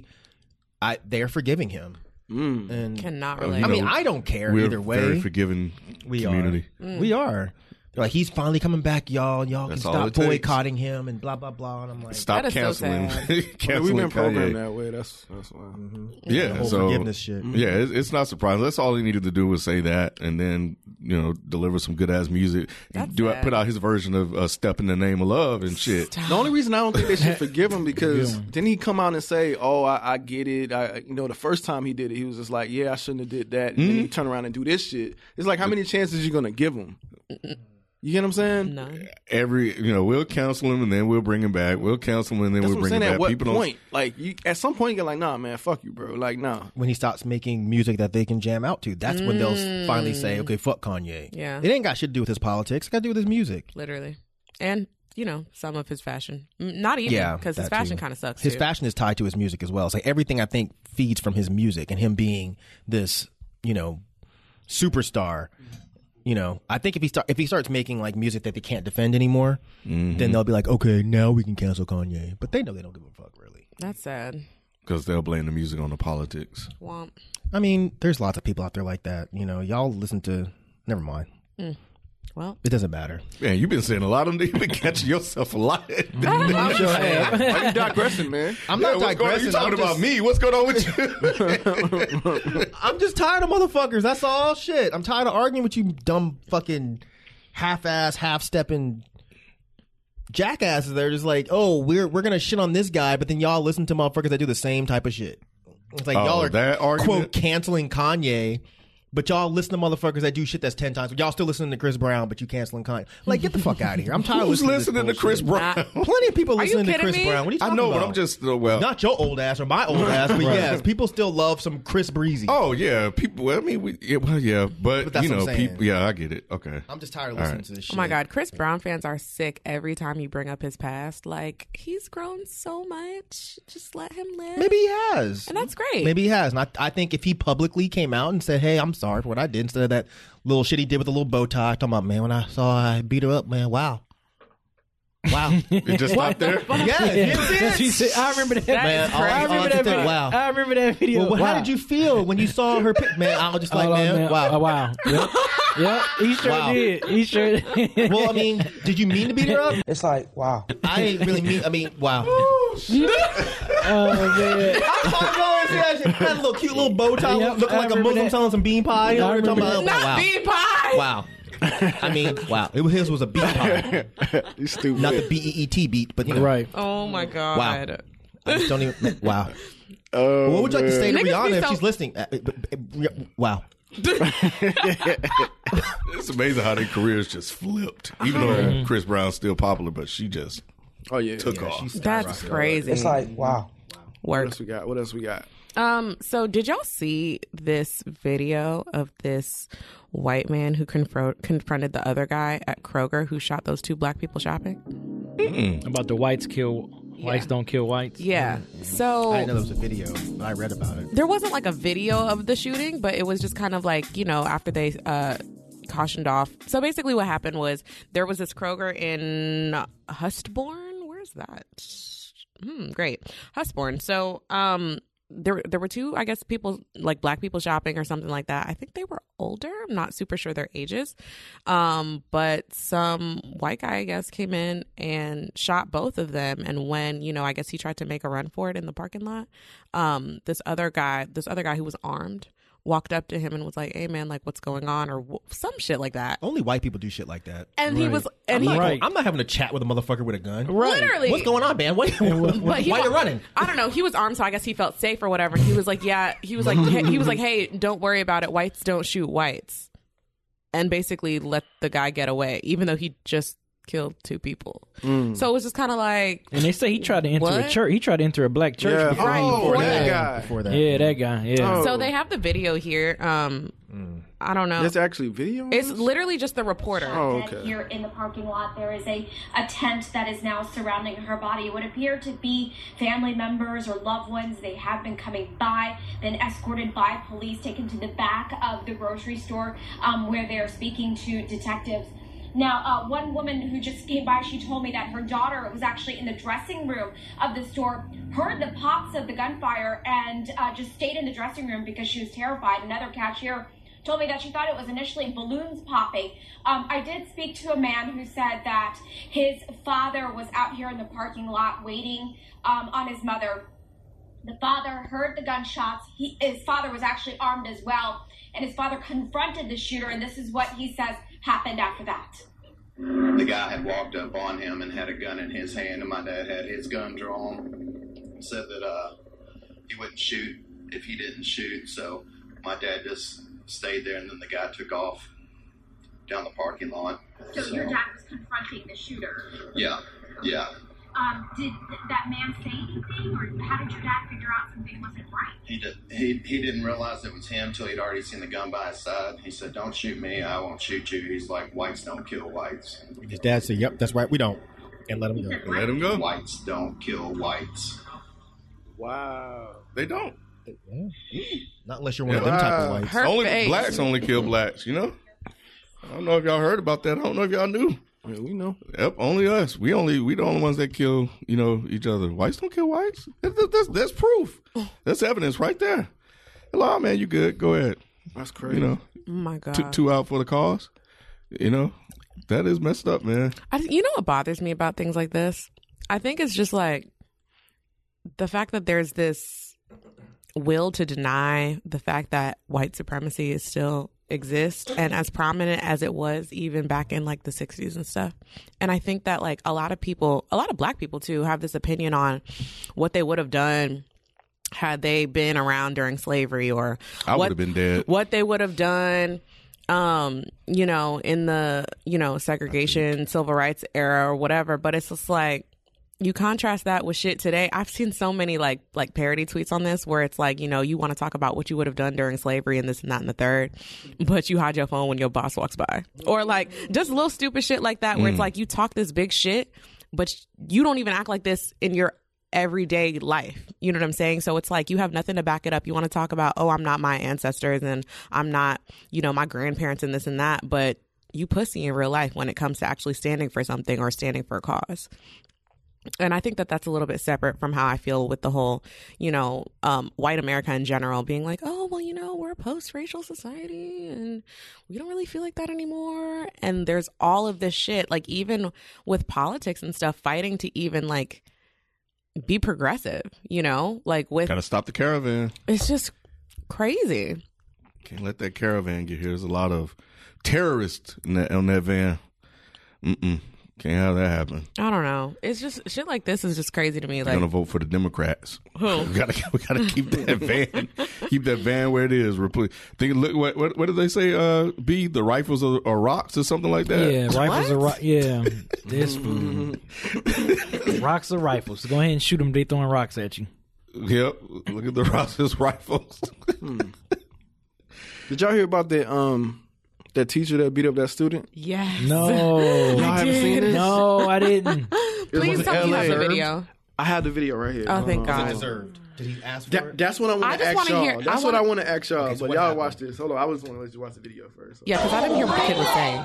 they're forgiving him. And Cannot Oh, relate. I mean, I don't care We're either way. very forgiving community. We are. They're like, he's finally coming back, y'all. Y'all That's can all stop it takes. boycotting him and blah blah blah. And I'm like, Stop That is so canceling. sad. canceling We've been Kanye. programmed that way. That's why. Yeah, the whole so forgiveness shit. Yeah, it's not surprising. That's all he needed to do was say that, and then deliver some good ass music. That's Do sad. put out his version of "Step in the Name of Love" and shit. The only reason I don't think they should forgive him because didn't he come out and say, "Oh, I get it." The first time he did it, he was just like, "Yeah, I shouldn't have did that." And then he turn around and do this shit. It's like, how many chances you gonna give him? You get what I'm saying? None. We'll cancel him and then we'll bring him back. We'll cancel him and then That's we'll what bring I'm saying. him At back. what People point? Like, at some point, you're like, "Nah, man, fuck you, bro." Like, nah. when he stops making music that they can jam out to, that's when they'll finally say, okay, fuck Kanye. Yeah. It ain't got shit to do with his politics. It got to do with his music. Literally. And, some of his fashion. Not even. Yeah, Because his that fashion too. kind of sucks, His too. fashion is tied to his music as well. It's like everything I think feeds from his music and him being this, superstar. I think if he starts making like music that they can't defend anymore, then they'll be like, okay, now we can cancel Kanye. But they know they don't give a fuck, really. That's sad. because they'll blame the music on the politics. Womp. I mean, there's lots of people out there like that. Y'all listen to. Never mind. Well, It doesn't matter. Man, you've been saying a lot of them. You've been catching yourself a lot. I'm sure Why you digressing, man? I'm not what's going on? digressing. You talking I'm about just- me? What's going on with you? I'm just tired of motherfuckers. That's all shit. I'm tired of arguing with you dumb fucking half-ass, half-stepping jackasses. They're just like, oh, we're gonna shit on this guy, but then y'all listen to motherfuckers that do the same type of shit. It's like y'all are that argument? quote canceling Kanye But y'all listen to motherfuckers that do shit that's 10 times. Y'all still listening to Chris Brown, but you canceling Kanye. Like, get the fuck out of here. I'm tired of Who's listening listening to Chris Brown? Plenty of people Are you listening to kidding Chris me? Brown. What are you I talking know, about? but I'm just well. Not your old ass or my old ass, but yes, people still love some Chris Breezy. Oh yeah, people. I mean, but that's you what know, I'm saying. people. Yeah, I get it. Okay. I'm just tired of listening to this shit. Oh my God, Chris Brown fans are sick every time you bring up his past. Like, he's grown so much. Just let him live. Maybe he has. And that's great. Maybe he has. And I think if he publicly came out and said, hey, I'm sorry for what I did, instead of that little shit he did with the little bow tie, talking about, man, when I saw I beat her up, man, wow. It just stopped there. She said, I remember that. That is crazy. I remember that video. Wow. I remember that video. Well, wow. how did you feel when you saw her pic? Man, I was just like, man, wow. Oh, wow. Yep. Yep. He sure Wow. did. He sure did. Well, I mean, did you mean to beat her up? It's like, wow. I ain't really mean, wow. Oh, man. I saw her go and see that shit. Had a little cute little bow tie, Yep, looking I like a remember Muslim that. selling some bean pie. You know I what I'm talking remember about? Not Wow. bean pie. Wow. I mean, wow. His was a beat pie. You stupid. Not the BEET beat, but you know. Right. Oh my God. Wow. I just don't even, wow. Oh, What would you like to say to Niggas be Rihanna if so- she's listening? Wow. It's amazing how their careers just flipped. Even though Chris Brown's still popular, but she just Oh yeah. took off. That's crazy. It's like, wow. What Work. else we got? What else we got? So did y'all see this video of this white man who confronted the other guy at Kroger who shot those two black people shopping? About the whites don't kill whites. Yeah. So I didn't know there was a video. I read about it. there wasn't like a video of the shooting, but it was just kind of like, you know, after they cautioned off. So basically what happened was there was this Kroger in Hustbourne. Where's that? Great. Hustbourne. So there were two, I guess, people, like black people shopping or something like that. I think they were older. I'm not super sure their ages. But some white guy, I guess, came in and shot both of them. And when, you know, I guess he tried to make a run for it in the parking lot, this other guy who was armed walked up to him and was like, hey man, like what's going on, or some shit like that. Only white people do shit like that. And he was, and I'm not having a chat with a motherfucker with a gun. literally, What's going on, man? But Why you running? I don't know. He was armed, so I guess he felt safe or whatever. And he was like, "Yeah." He was like, "Hey, don't worry about it. Whites don't shoot whites," and basically let the guy get away, even though he just killed two people. So it was just kind of like, And they say he tried to enter a What? church. He tried to enter a black church. Yeah. before. Oh, that that. guy. Before that. Yeah, that guy. Yeah. Oh. so they have the video here. I don't know. There's actually video on It's this? literally just the reporter. Oh, dead okay. Here in the parking lot, there is a tent that is now surrounding her body. It would appear to be family members or loved ones. They have been coming by, then escorted by police, taken to the back of the grocery store where they're speaking to detectives. Now, one woman who just came by, she told me that her daughter was actually in the dressing room of the store, heard the pops of the gunfire, and just stayed in the dressing room because she was terrified. Another cashier told me that she thought it was initially balloons popping. I did speak to a man who said that his father was out here in the parking lot waiting on his mother. The father heard the gunshots. His father was actually armed as well, and his father confronted the shooter, and this is what he says happened after that. The guy had walked up on him and had a gun in his hand, and my dad had his gun drawn. Said that he wouldn't shoot if he didn't shoot, so my dad just stayed there, and then the guy took off down the parking lot. So your dad was confronting the shooter. Yeah. Did that man say anything, or how did your dad figure out something wasn't right? He didn't realize it was him till he'd already seen the gun by his side. He said, "Don't shoot me, I won't shoot you." He's like, "Whites don't kill whites." His dad said, yep, that's right, we don't. And let him go. Let him go. Whites don't kill whites. Wow. They don't. Not unless you're one of them type of whites. Her Only face. blacks only kill blacks. You know. I don't know if y'all heard about that. I don't know if y'all knew. I mean, we know. Yep, only us. We the only ones that kill, each other. Whites don't kill whites. That's proof. That's evidence right there. Hello, man, you good? Go ahead. That's crazy. Oh my God. Two out for the cause. That is messed up, man. You know what bothers me about things like this? I think it's just like the fact that there's this will to deny the fact that white supremacy is still exists and as prominent as it was even back in like the 60s and stuff. And I think that like a lot of black people too have this opinion on what they would have done had they been around during slavery, or I would have been dead. What they would have done, you know, in the, you know, segregation, civil rights era or whatever. But it's just like, you contrast that with shit today. I've seen so many like parody tweets on this where it's like, you know, you want to talk about what you would have done during slavery and this and that and the third, but you hide your phone when your boss walks by. Or like just little stupid shit like that where it's like you talk this big shit, but you don't even act like this in your everyday life. You know what I'm saying? So it's like you have nothing to back it up. You want to talk about, oh, I'm not my ancestors and I'm not, you know, my grandparents and this and that, but you pussy in real life when it comes to actually standing for something or standing for a cause. And I think that that's a little bit separate from how I feel with the whole, you know, white America in general being like, oh, well, you know, we're a post-racial society and we don't really feel like that anymore. And there's all of this shit, like even with politics and stuff, fighting to even like be progressive, you know, like with. Gotta stop the caravan. It's just crazy. Can't let that caravan get here. There's a lot of terrorists on that van. Can't have that happen. I don't know. It's just shit like this is just crazy to me. Like, I'm gonna vote for the Democrats. Who? We gotta keep that van. Keep that van where it is. Look, what did they say? B, the rifles are rocks or something like that. Yeah, rifles are rocks. Yeah, this food. Rocks are rifles. So go ahead and shoot them. They throwing rocks at you. Yep. Look at the rocks as rifles. Did y'all hear about that teacher that beat up that student? Yes. No. Y'all haven't seen it? No, I didn't. Please tell me you have the video. I had the video right here. Oh, thank God. Deserved. Did he ask for it? That's what I want to ask y'all. That's what I want to ask y'all. Okay, so but y'all happened? watch this. Hold on. I just want to let you watch the video first. Yeah, because I didn't hear what the kid was saying.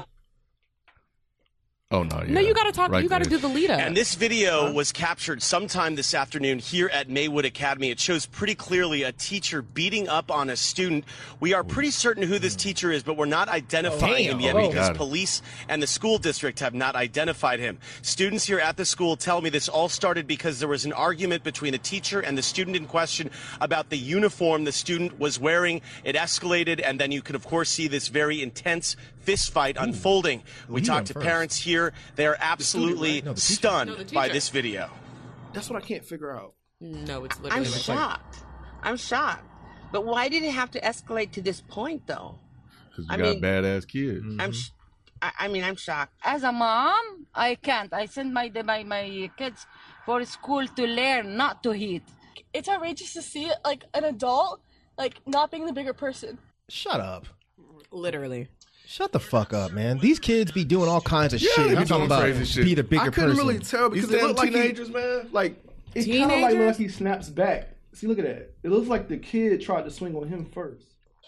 Oh, no. Yeah. No, you got to talk. Right you got to there. do the lead up. And this video was captured sometime this afternoon here at Maywood Academy. It shows pretty clearly a teacher beating up on a student. We are pretty certain who this teacher is, but we're not identifying him yet because police and the school district have not identified him. Students here at the school tell me this all started because there was an argument between a teacher and the student in question about the uniform the student was wearing. It escalated, and then you could, of course, see this very intense fist fight unfolding. We talked to parents here. They are absolutely stunned by this video. That's what I can't figure out. No, it's literally. I'm shocked. I'm shocked. But why did it have to escalate to this point, though? Because you got badass kids. I'm shocked. As a mom, I can't. I send my kids for school to learn, not to hit. It's outrageous to see like an adult like not being the bigger person. Shut up. Literally. Shut the fuck up, man. These kids be doing all kinds of shit. they be I'm talking doing about crazy shit. be the bigger I couldn't person. really tell because These it looked like teenagers, man. Like it kind of like look like he snaps back. See, look at that. It looks like the kid tried to swing on him first.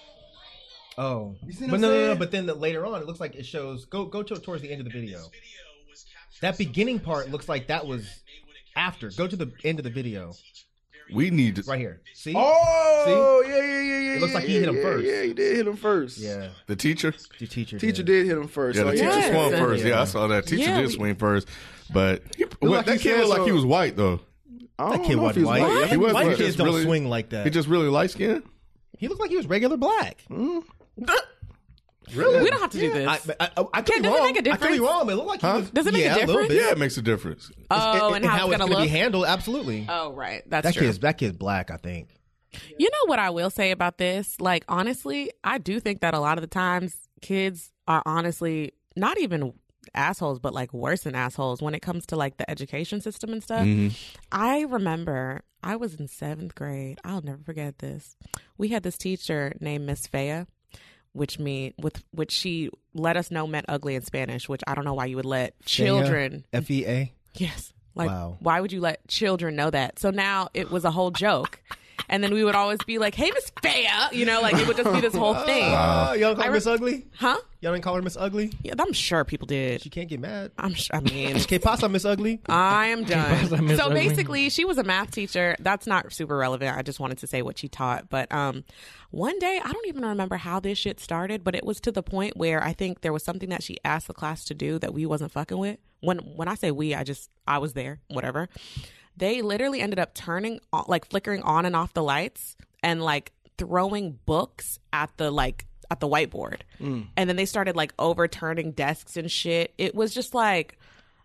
Oh, you see what but I'm no. saying? But then later on, it looks like it shows. Go towards the end of the video. That beginning part looks like that was after. Go to the end of the video. We need to right here. See? Oh, See? Yeah. It looks like he hit him first. Yeah, he did hit him first. Yeah. The teacher? The teacher did hit him first. Yeah, the so teacher swung first. Yeah, I saw that. Teacher did swing first. But that kid looked like he was white, though. That kid wasn't white. He was White kids don't swing like that. He just really light-skinned? He looked like he was regular black. Really? We don't have to do this. I could be does wrong. it make a difference? I could be wrong, but it looked like he was. Does it make a little difference? bit. Yeah, it makes a difference. Oh, and how it's gonna look? be handled. Absolutely. Oh, right. That's true. true. That kid's black, I think. You know what I will say about this? Like, honestly, I do think that a lot of the times kids are honestly not even assholes, but like worse than assholes when it comes to like the education system and stuff. I remember I was in 7th grade. I'll never forget this. We had this teacher named Miss Fea, which she let us know meant ugly in Spanish, which I don't know why you would let children. FEA? Yes. Like, wow. Why would you let children know that? So now it was a whole joke. And then we would always be like, hey, Miss Fea. You know, like it would just be this whole thing. Y'all don't call her Miss Ugly? Huh? Y'all didn't call her Miss Ugly? Yeah, I'm sure people did. She can't get mad. I mean. Que pasa, Miss Ugly? I am done. So Ugly? basically, she was a math teacher. That's not super relevant. I just wanted to say what she taught. But one day, I don't even remember how this shit started, but it was to the point where I think there was something that she asked the class to do that we wasn't fucking with. When I say we, I was there, whatever. They literally ended up flickering on and off the lights and like throwing books at the whiteboard. And then they started like overturning desks and shit. It was just like,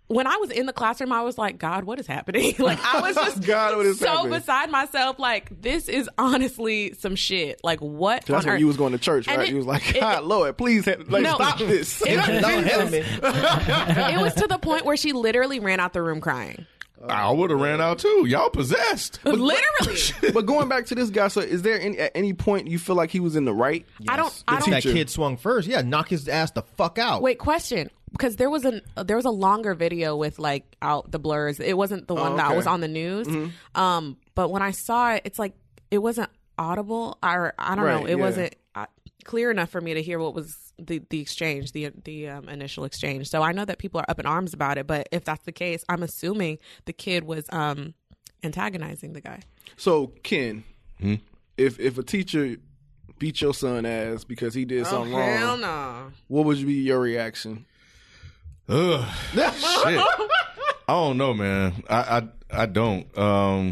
when I was in the classroom, I was like, God, what is happening? Like, I was just God, what is so happening? beside myself. Like, this is honestly some shit. Like, what? That's when you was going to church, right? You was like, God, Lord, please, stop this. It was to the point where she literally ran out the room crying. I would have ran out too. Y'all possessed. Literally. But going back to this guy, so is there at any point you feel like he was in the right? Yes. I don't. That kid swung first. Yeah, knock his ass the fuck out. Wait, question. Because there was a longer video with like out the blurs. It wasn't the one that was on the news. Mm-hmm. But when I saw it, it's like it wasn't audible, or I don't know. It wasn't clear enough for me to hear what was the exchange, the initial exchange. So I know that people are up in arms about it. But if that's the case, I'm assuming the kid was antagonizing the guy. So Ken, if a teacher beat your son ass because he did something wrong, hell no. What would be your reaction? Ugh, shit. I don't know, man. I don't.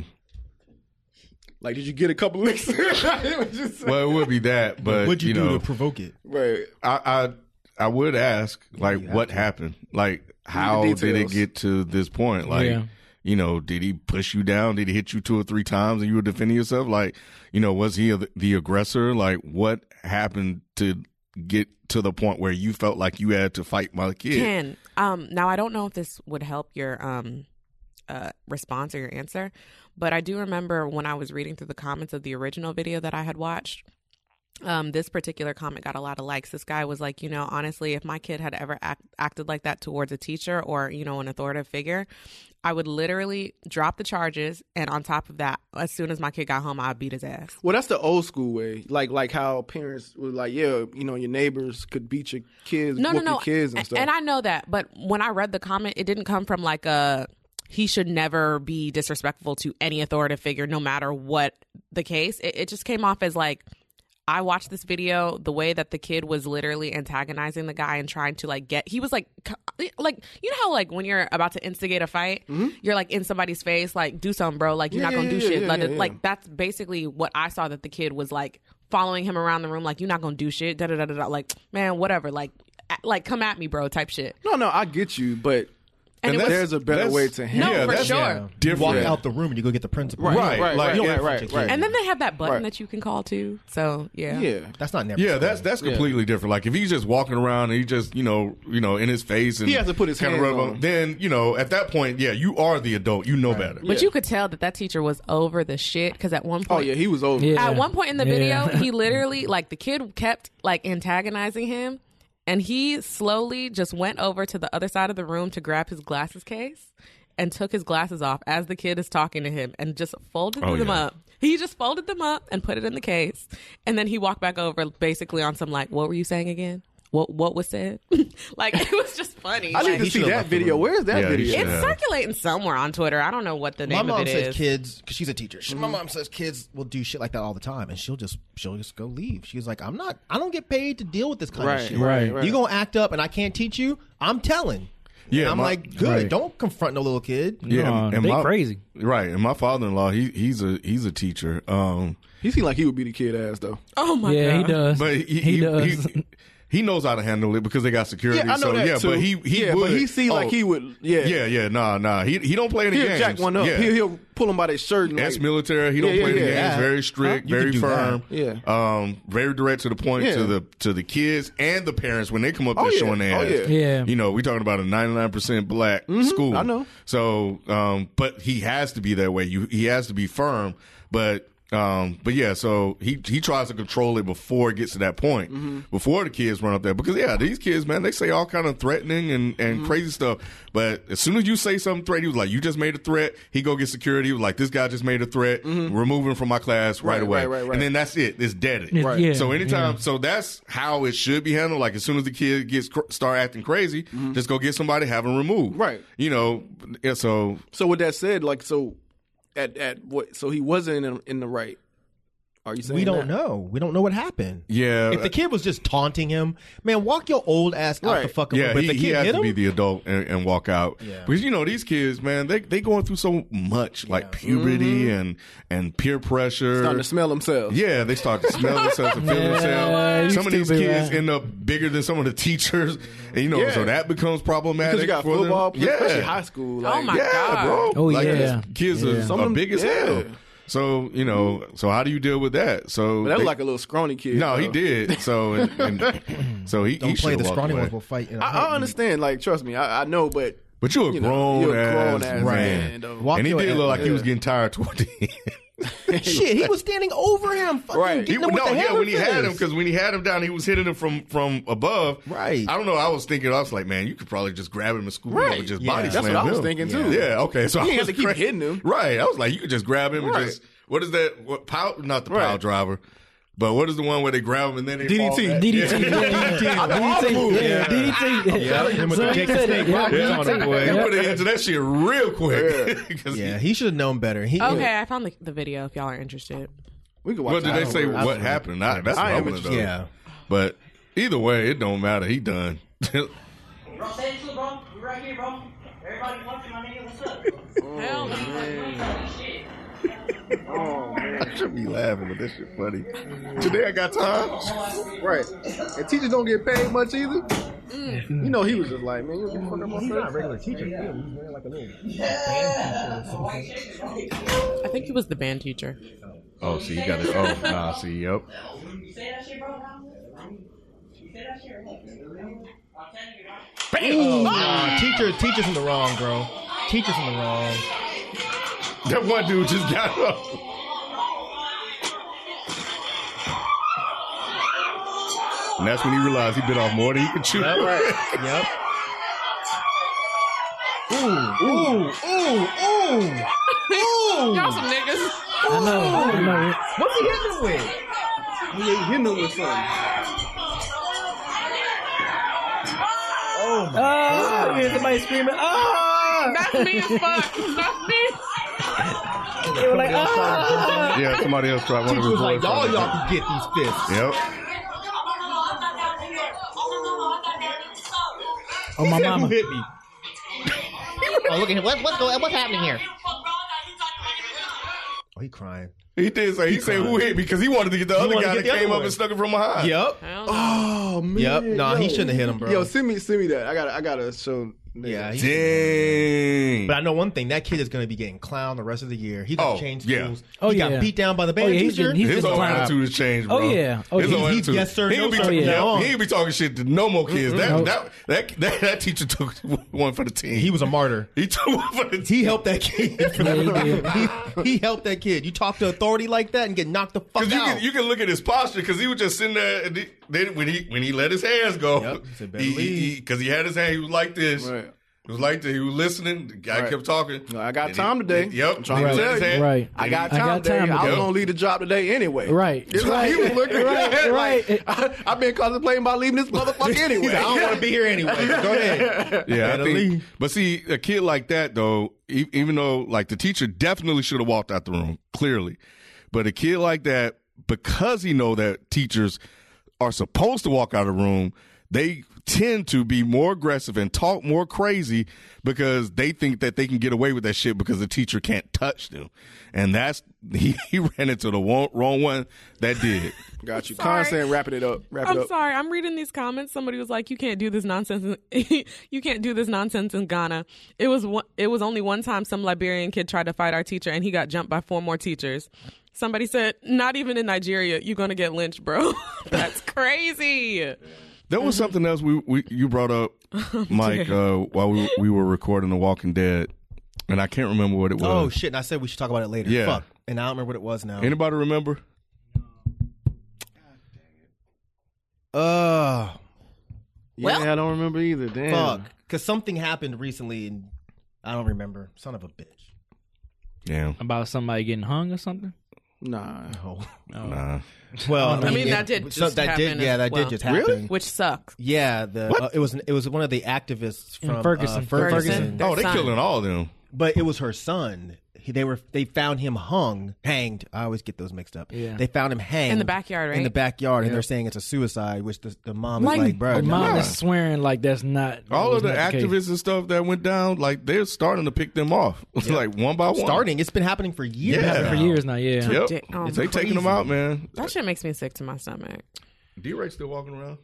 Like, did you get a couple licks? Well, it would be that, but what'd you do to provoke it? Right. I would ask, like, what happened? Like, how did it get to this point? Like, you know, did he push you down? Did he hit you 2 or 3 times and you were defending yourself? Like, you know, was he the aggressor? Like, what happened to get to the point where you felt like you had to fight my kid? Ken, now I don't know if this would help your response or your answer, but I do remember when I was reading through the comments of the original video that I had watched, this particular comment got a lot of likes. This guy was like, you know, honestly, if my kid had ever acted like that towards a teacher or, you know, an authoritative figure, I would literally drop the charges, and on top of that, as soon as my kid got home, I'd beat his ass. Well, that's the old school way, like how parents were like, yeah, you know, your neighbors could beat your kids, your kids and stuff. And I know that, but when I read the comment, it didn't come from like he should never be disrespectful to any authoritative figure, no matter what the case. It just came off as like, I watched this video, the way that the kid was literally antagonizing the guy and trying to he was like, you know how like when you're about to instigate a fight, you're like in somebody's face, like, do something, bro. Like, you're not going to do shit. Like, that's basically what I saw, that the kid was like following him around the room. Like, you're not going to do shit. Da, da, da, da, da. Like, man, whatever. Like, come at me, bro, type shit. No, I get you, but there's a better way to handle it. No, for sure. You walk out the room and you go get the principal. Right. And then they have that button that you can call too. So yeah. That's not never. Yeah, that's completely different. Like if he's just walking around and he just you know in his face and he has to put his hands on him. Then you know at that point, yeah, you are the adult. You know better. But you could tell that teacher was over the shit because at one point, he was over. At one point in the video, he literally like the kid kept like antagonizing him. And he slowly just went over to the other side of the room to grab his glasses case and took his glasses off as the kid is talking to him and just folded them up. He just folded them up and put it in the case. And then he walked back over basically on some like, what were you saying again? What was said? Like, it was just funny. I need to see that video. Where's that video? It's circulating somewhere on Twitter. I don't know what the name of it is. My mom says kids, because she's a teacher. My mom says kids will do shit like that all the time, and she'll just go leave. She's like, I don't get paid to deal with this kind of shit. Right. You gonna act up, and I can't teach you. I'm telling. Yeah, and I'm like, good. Don't confront no little kid. Yeah, and they crazy. Right, and my father-in-law, he's a teacher. He seemed like he would be the kid ass though. Oh my god, yeah, he does. But he does. He knows how to handle it because they got security. Yeah, I know that too. But he would. But he seemed like he would. Yeah. Nah. He don't play any games. He'll jack one up. Yeah. He'll pull him by their shirt. And Ex-military. He don't play any games. Very strict. Very firm. Yeah. Very direct to the point to the kids and the parents when they come up there showing their ass. Yeah. You know, we talking about a 99% black school. I know. So, but he has to be that way. He has to be firm, but yeah, so he tries to control it before it gets to that point, before the kids run up there. Because these kids, man, they say all kind of threatening and crazy stuff. But as soon as you say something threatening, he was like, you just made a threat. He go get security. He was like, this guy just made a threat. Remove him from my class right away. Right. And then that's it. It's dead. Right. Yeah, so anytime, so that's how it should be handled. Like as soon as the kid start acting crazy, just go get somebody, have him removed. Right. You know, so with that said, like, so at what? So he wasn't in the right. Are you saying We don't that? know. We don't know what happened. Yeah. If the kid was just taunting him, man, walk your old ass out the fucking room. Yeah, But if the he kid has hit to him, be the adult and walk out. Yeah. Because, you know, these kids, man, they going through so much, like puberty and peer pressure. Starting to smell themselves. Yeah, they start to smell themselves and feel Yeah, themselves. you Some of these stupid, kids man. end up bigger than some of the teachers. And, you know, Yeah. so that becomes problematic Because you got for football, them. especially high school. Like, Oh my Yeah, God. bro. Oh, like, yeah. Kids Yeah. are, Some of them- big as yeah. hell. So, you know, so how do you deal with that? So But that was like a little scrawny kid. No, though. he did. So, so he don't play should've the walked scrawny away. ones will fight. In a I heartbeat. understand. Like, trust me, I know, but But you're a you know, grown, you're a grown ass ass man. man, though. Walk And he your did ass- look like he was yeah. getting tired toward the end. Shit, he was standing over him, fucking Right. getting him with the hammer when he had him, fist. because when he had him down, he was hitting him from above. Right. I don't know. I was like, man, you could probably just grab him and scoop him Right. up and just Yeah. body That's slam what I was him. thinking, too. Yeah. Okay. So You I ain't was have to keep cra- hitting him. Right. I was like, you could just grab him and Right. just what is that? What pile? Not the Right. pile driver. But what is the one where they grab him and then they DDT. fall back? DDT, Yeah. DDT. Yeah, him with the Jake the Snake Roberts on it, boy. He put it into that shit real quick. 'Cause Yeah, he should have known better. He, Okay, I found the video if y'all are interested. We could watch What did that. they say? I What don't- happened? That's what I I am want to know. yeah. But either way, it don't matter. He done. Bro, say it too, bro. We right here, bro. Everybody watching my nigga. What's up? Hell no. Shit. I should be laughing, but this shit funny. Today I got time. Right. And teachers don't get paid much either. You know, he was just like, man, you get fucked up on He's not a face. regular teacher. He's wearing like a little I think he was the band teacher. Oh, see, you got it. Oh, nah, see, yep. You say that shit, bro? You say that shit or what? I'm telling you, bro. Oh, nah, teachers in the wrong, bro. Teachers in the wrong. That one dude just got up. And that's when he realized he bit off more than he could chew. Yep. Yep. Ooh. Y'all some niggas. I know. What's he hitting him with? He ain't hitting him with something. Oh my Oh, here's somebody screaming. Oh! That's me as fuck. That's me. They were like, oh! Yeah, somebody else tried one of Teacher his was like, boys. y'all can get these fists. Yep. Oh, my He said, mama. who hit me? Oh, look at him. What's happening here? Oh, he crying. He did say, he said who hit me because he wanted to get the other wanted guy to that get the came other up one. and stuck it from behind. Yep. Hell no. Oh man. Yep. Nah, he shouldn't have hit him, bro. Yo, send me that. I gotta show. Yeah, Dang. But I know one thing: that kid is going to be getting clowned the rest of the year. He's going to change schools. Oh, he yeah. got beat down by the band Oh, yeah, he's teacher. getting- His whole clown. attitude has changed, bro. Oh, yeah. Oh, His yeah. whole He's attitude. yes, sir, He no, ain't be sir, talking- from now on. He ain't be talking shit to no more kids. That teacher took one for the team. He was a martyr. He took one for the team. He helped that kid. Yeah, he he helped that kid. You talk to authority like that and get knocked the fuck Because out. you can look at his posture because he was just sitting there. And then when he let his hands go, Yep, he said, "Better leave." because he had his hand, he was like this. Right. It was like that. He was listening. The guy Right. kept talking. No, I got And time today. Yep. I'm trying to He let tell his you. hand- Right. I got I time got today. time I was today. gonna leave the job today anyway. Right. It's like he was looking Right. I've been contemplating about leaving this motherfucker anyway. He's like, I don't want to be here anyway. Go ahead. Yeah, I Better think. leave. But see, a kid like that though, even though like the teacher definitely should have walked out the room, clearly, but a kid like that, because he know that teachers are supposed to walk out of the room, they tend to be more aggressive and talk more crazy because they think that they can get away with that shit because the teacher can't touch them. And he ran into the wrong one that did. Got you. Sorry. Constant wrapping it up. Wrap it I'm up. sorry. I'm reading these comments. Somebody was like, "You can't do this nonsense. You can't do this nonsense in Ghana." It was only one time some Liberian kid tried to fight our teacher, and he got jumped by 4 more teachers. Somebody said, "Not even in Nigeria, you're gonna get lynched, bro." That's crazy. There was something else you brought up, Mike, while we were recording The Walking Dead, and I can't remember what it was. Oh, shit. And I said we should talk about it later. Yeah. Fuck. And I don't remember what it was now. Anybody remember? Yeah, Well- I don't remember either. Damn. Fuck. Because something happened recently and I don't remember. Son of a bitch. Yeah. About somebody getting hung or something? Nah. Oh. Nah. Well, I mean, that did just happen Yeah, as that well. did just happen. Really? Which sucks. Yeah, it was one of the activists In from Ferguson. Ferguson. Their Oh, they son. killing all of them. But it was her son. They found him hanged. I always get those mixed up. Yeah. They found him hanged In the backyard, right? In the backyard, and Yeah. they're saying it's a suicide, which the mom Like, is like, bro. The mom nah. is swearing like that's not. All of the not case. activists and stuff that went down, like they're starting to pick them off, like one by one. Starting. It's been happening for years. Yeah. For years now, yeah. Yep. Oh, They taking them out, man. That shit makes me sick to my stomach. D-Ray still walking around?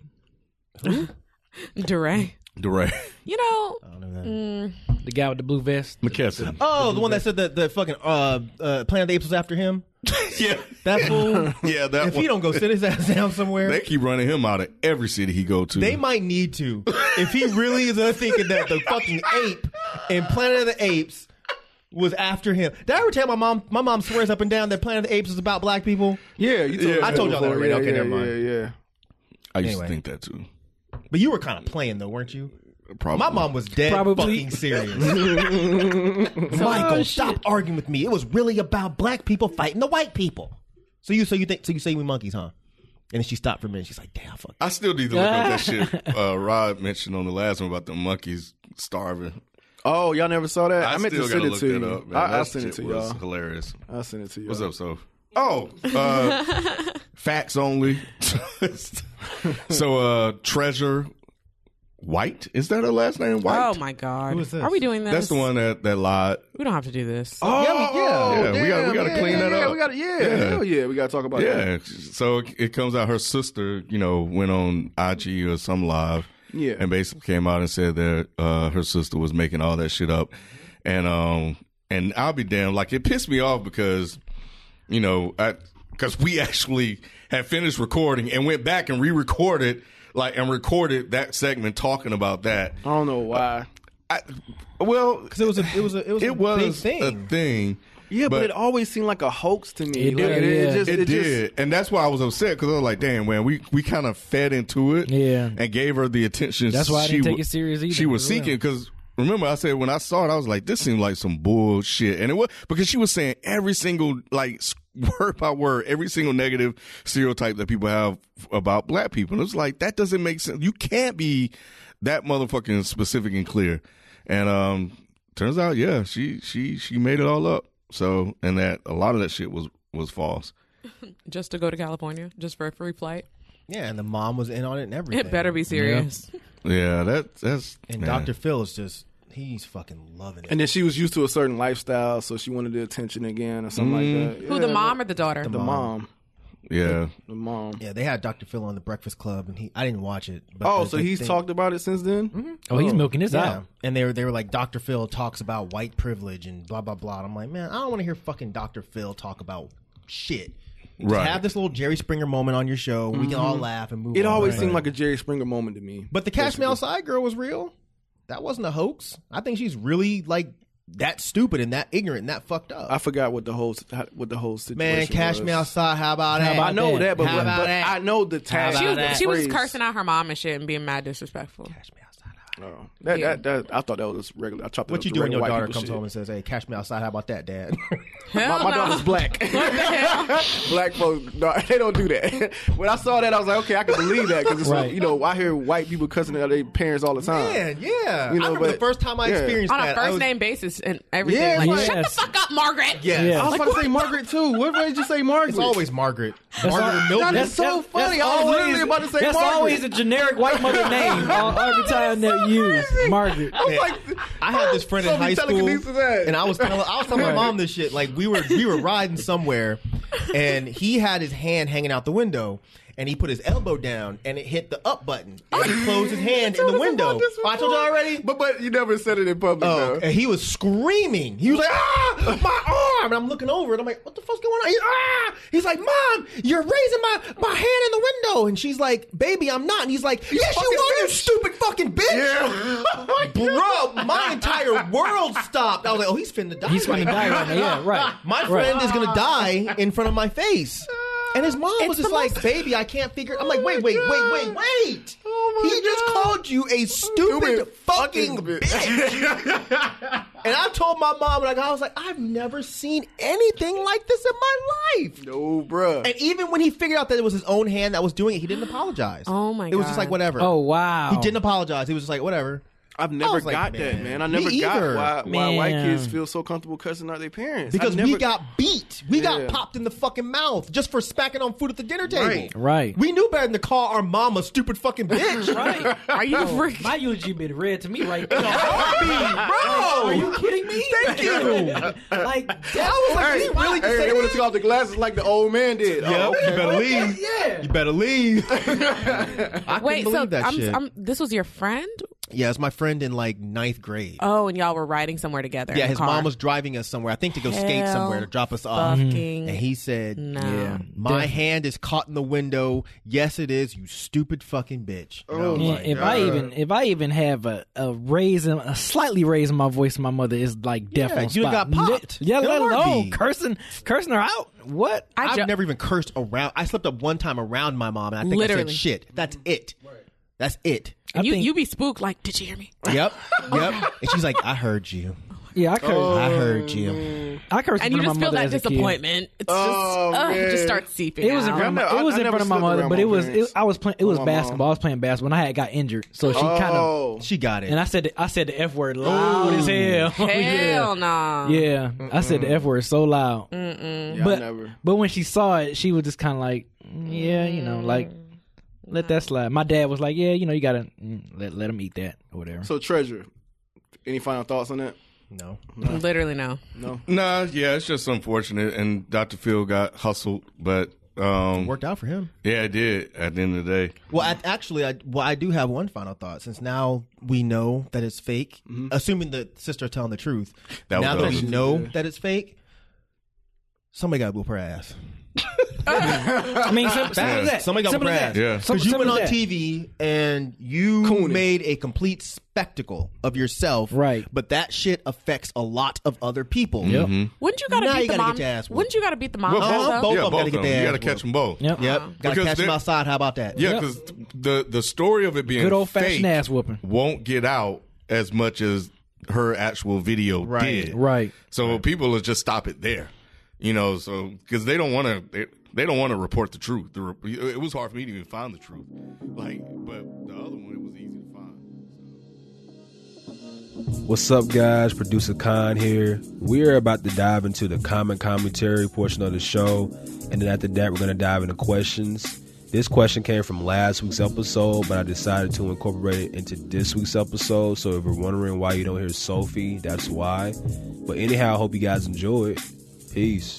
DeRay. DeRay. You know, I don't know that. The guy with the blue vest. McKesson. Oh, the one that said the fucking Planet of the Apes was after him. Yeah. That fool. Yeah, that If one. he don't go sit his ass down somewhere, They keep running him out of every city he go to. they might need to. If he really is thinking that the fucking ape in Planet of the Apes was after him. Did I ever tell my mom? My mom swears up and down that Planet of the Apes is about black people. Yeah, you told I told y'all that before. already. Yeah, Okay, yeah, never mind. Yeah. I used Anyway. to think that too. But you were kind of playing though, weren't you? Probably. My mom was dead Probably. fucking serious. Michael, stop arguing with me. It was really about black people fighting the white people. So you say we monkeys, huh? And then she stopped for a minute. She's like, damn, fuck. I still need to look up that shit Rod mentioned on the last one about the monkeys starving. Oh, y'all never saw that? I meant to still send gotta it look to that you. up, man. I'll That send it shit to was y'all. hilarious. I'll send it to you. What's up, so? Oh, facts only. So, Treasure White, is that her last name? White. oh my God. Who is this? Are we doing this? That's the one that lied. We don't have to do this. Yeah, we got to clean that up. We got hell yeah, we got to talk about that. Yeah, so it comes out her sister, went on IG or some live, Yeah. and basically came out and said that her sister was making all that shit up, and I'll be damned, like it pissed me off because, because we actually had finished recording and went back and re-recorded, and recorded that segment talking about that. I don't know why. Because it was a big thing. a thing. Yeah, but it always seemed like a hoax to me. It Like, did, It did, and that's why I was upset because I was like, "Damn, man, we kind of fed into it, Yeah. and gave her the attention." That's why I didn't take wa- it serious either, She was for real. seeking because remember I said when I saw it, I was like, "This seemed like some bullshit," and it was because she was saying every single word by word, every single negative stereotype that people have about black people. And it was like that doesn't make sense. You can't be that motherfucking specific and clear. And turns out, yeah, she made it all up. So, and that a lot of that shit was false. Just to go to California, just for a free flight. Yeah, and the mom was in on it and everything. It better be serious. Yeah, that's And man. Dr. Phil is just, he's fucking loving it. And then she was used to a certain lifestyle, so she wanted the attention again or something like that. Who, the mom or the daughter? The mom. Yeah. The mom. Yeah, they had Dr. Phil on the Breakfast Club, and I didn't watch it. But So he's talked about it since then? Oh, he's milking this Yeah, out. and they were like, Dr. Phil talks about white privilege and blah blah blah. And I'm like, man, I don't want to hear fucking Dr. Phil talk about shit. Just Right. have this little Jerry Springer moment on your show. We can all laugh and move. It on. always Right. seemed like a Jerry Springer moment to me. But the Cash Me Outside girl was real. That wasn't a hoax. I think she's really like that stupid and that ignorant and that fucked up. I forgot what the whole situation Man, Cash was. Me Outside. How about that? I know that, but, How about but that? I know the tag. She was cursing out her mom and shit and being mad disrespectful. Oh, that I thought that was regular. I chopped What it you up do to when your regular white daughter people comes shit. home and says, "Hey, cash me outside"? How about that, Dad? My daughter's black. Black folks, no, they don't do that. When I saw that, I was like, okay, I can believe that because Right. I hear white people cussing at their parents all the time. Man, yeah. You know, I remember the but- first time I yeah. experienced On a that. I first was- name basis and everything. Yeah, like, like- shut the fuck up, Margaret. Yeah, I was about to say Margaret too. What did you say, Margaret? It's always Margaret. That's Margaret all- Milton. That's so funny. I was literally about to say that's Margaret. always a generic white mother name every time they're used. Margaret. I was like, I had this friend in So high many school, telekinesis that. and I was telling my mom this shit. Like we were riding somewhere, and he had his hand hanging out the window, and he put his elbow down, and it hit the up button, and he closed his hand in the window. Oh, I told you already. But you never said it in public. Oh, though. and he was screaming. He was like, "Ah, my arm!" And I'm looking over, and I'm like, "What the fuck's going on?" He's like, "Mom, you're raising my hand in the window." And she's like, "Baby, I'm not." And he's like, "Yes, you are, you stupid fucking bitch." Yeah. Bro, my entire world stopped. I was like, "Oh, he's finna die." He's gonna die right now. Yeah, right. My friend is gonna die in front of my face. And his mom was just like, "Baby, I can't figure." I'm like, "Wait." He just called you a stupid fucking bitch. And I told my mom, I was like, "I've never seen anything like this in my life." No, bruh. And even when he figured out that it was his own hand that was doing it, he didn't apologize. Oh, my It was just God. like whatever. Oh wow. He didn't apologize. He was just like whatever. I've never was like, got that, man. I me never either. got why white Man. kids feel so comfortable cussing out their parents. Because I never, we got beat. We got Yeah. popped in the fucking mouth just for smacking on food at the dinner table. Right. We knew better than to call our mom a stupid fucking bitch. Right. Are you freaking? My eulogy been read to me right there. Bro, Are you kidding me? Thank you. Like, I was like, Hey, did he really just hey, say they would have that? took off the glasses like the old man did. Yep, Oh, you better leave. yeah. You better leave. I Wait, couldn't so believe that shit. this was your friend? Yeah, it's my friend in like 9th grade. Oh, and y'all were riding somewhere together. Yeah, in his the car. mom was driving us somewhere. I think to go skate Hell somewhere to drop us off. fucking And he said, no. Yeah. "My hand is caught in the window. Yes, it is. You stupid fucking bitch." And I was Yeah, like, if I even have a slightly raising my voice to my mother is like death Yeah, on you spot. got popped. Yeah, In a let alone heartbeat. cursing her out. What? I've never even cursed around. I slipped up one time around my mom, and I think I Literally. said shit. That's it. That's it. And you be spooked like, did you hear me? Yep. And she's like, "I heard you. Yeah, I cursed. I heard you." I cursed And in you front just of my feel mother that as a kid. disappointment. It's it just starts seeping. It was in out. front of my, it was in front of my mother, but it was I was playing. It was basketball. I was playing basketball, and I had got injured, so she kind of she got it. And I said the F word loud as hell. Hell nah. Yeah, I said the F word so loud. Yeah, but I never. but when she saw it, she was just kind of like, yeah, like let that slide. My dad was like, yeah, you gotta let him eat that or whatever. So, Treasure, any final thoughts on that? No. Literally no. Nah, yeah, it's just unfortunate. And Dr. Phil got hustled, but worked out for him. Yeah, it did at the end of the day. Well, I do have one final thought. Since now we know that it's fake, assuming the sister telling the truth. That now was that we awesome. know that it's fake, somebody got to whoop her ass. I mean, simple as that. Somebody got to Simple whoop her as ass. that. Yeah. Because you went Simple on as that. TV and you made a complete spectacle of yourself. Right. But that shit affects a lot of other people. Yep. Wouldn't you gotta Now beat you the gotta mom? get your ass whooped. Wouldn't you gotta beat the mom? Well, though? both yeah, of them gotta get them. their You ass got to catch them whooped. both. Yep. Yep. Got to Because catch them they're- outside. How about that? Yeah, Yep. because the story of it being Good old-fashioned fake ass whooping. won't get out as much as her actual video did. Right. So people will just stop it there, so because they don't want to. They don't want to report the truth. It was hard for me to even find the truth. But the other one, it was easy to find. What's up, guys? Producer Khan here. We're about to dive into the comment commentary portion of the show, and then after that, we're going to dive into questions. This question came from last week's episode, but I decided to incorporate it into this week's episode. So if you're wondering why you don't hear Sophie, that's why. But anyhow, I hope you guys enjoy it. Peace.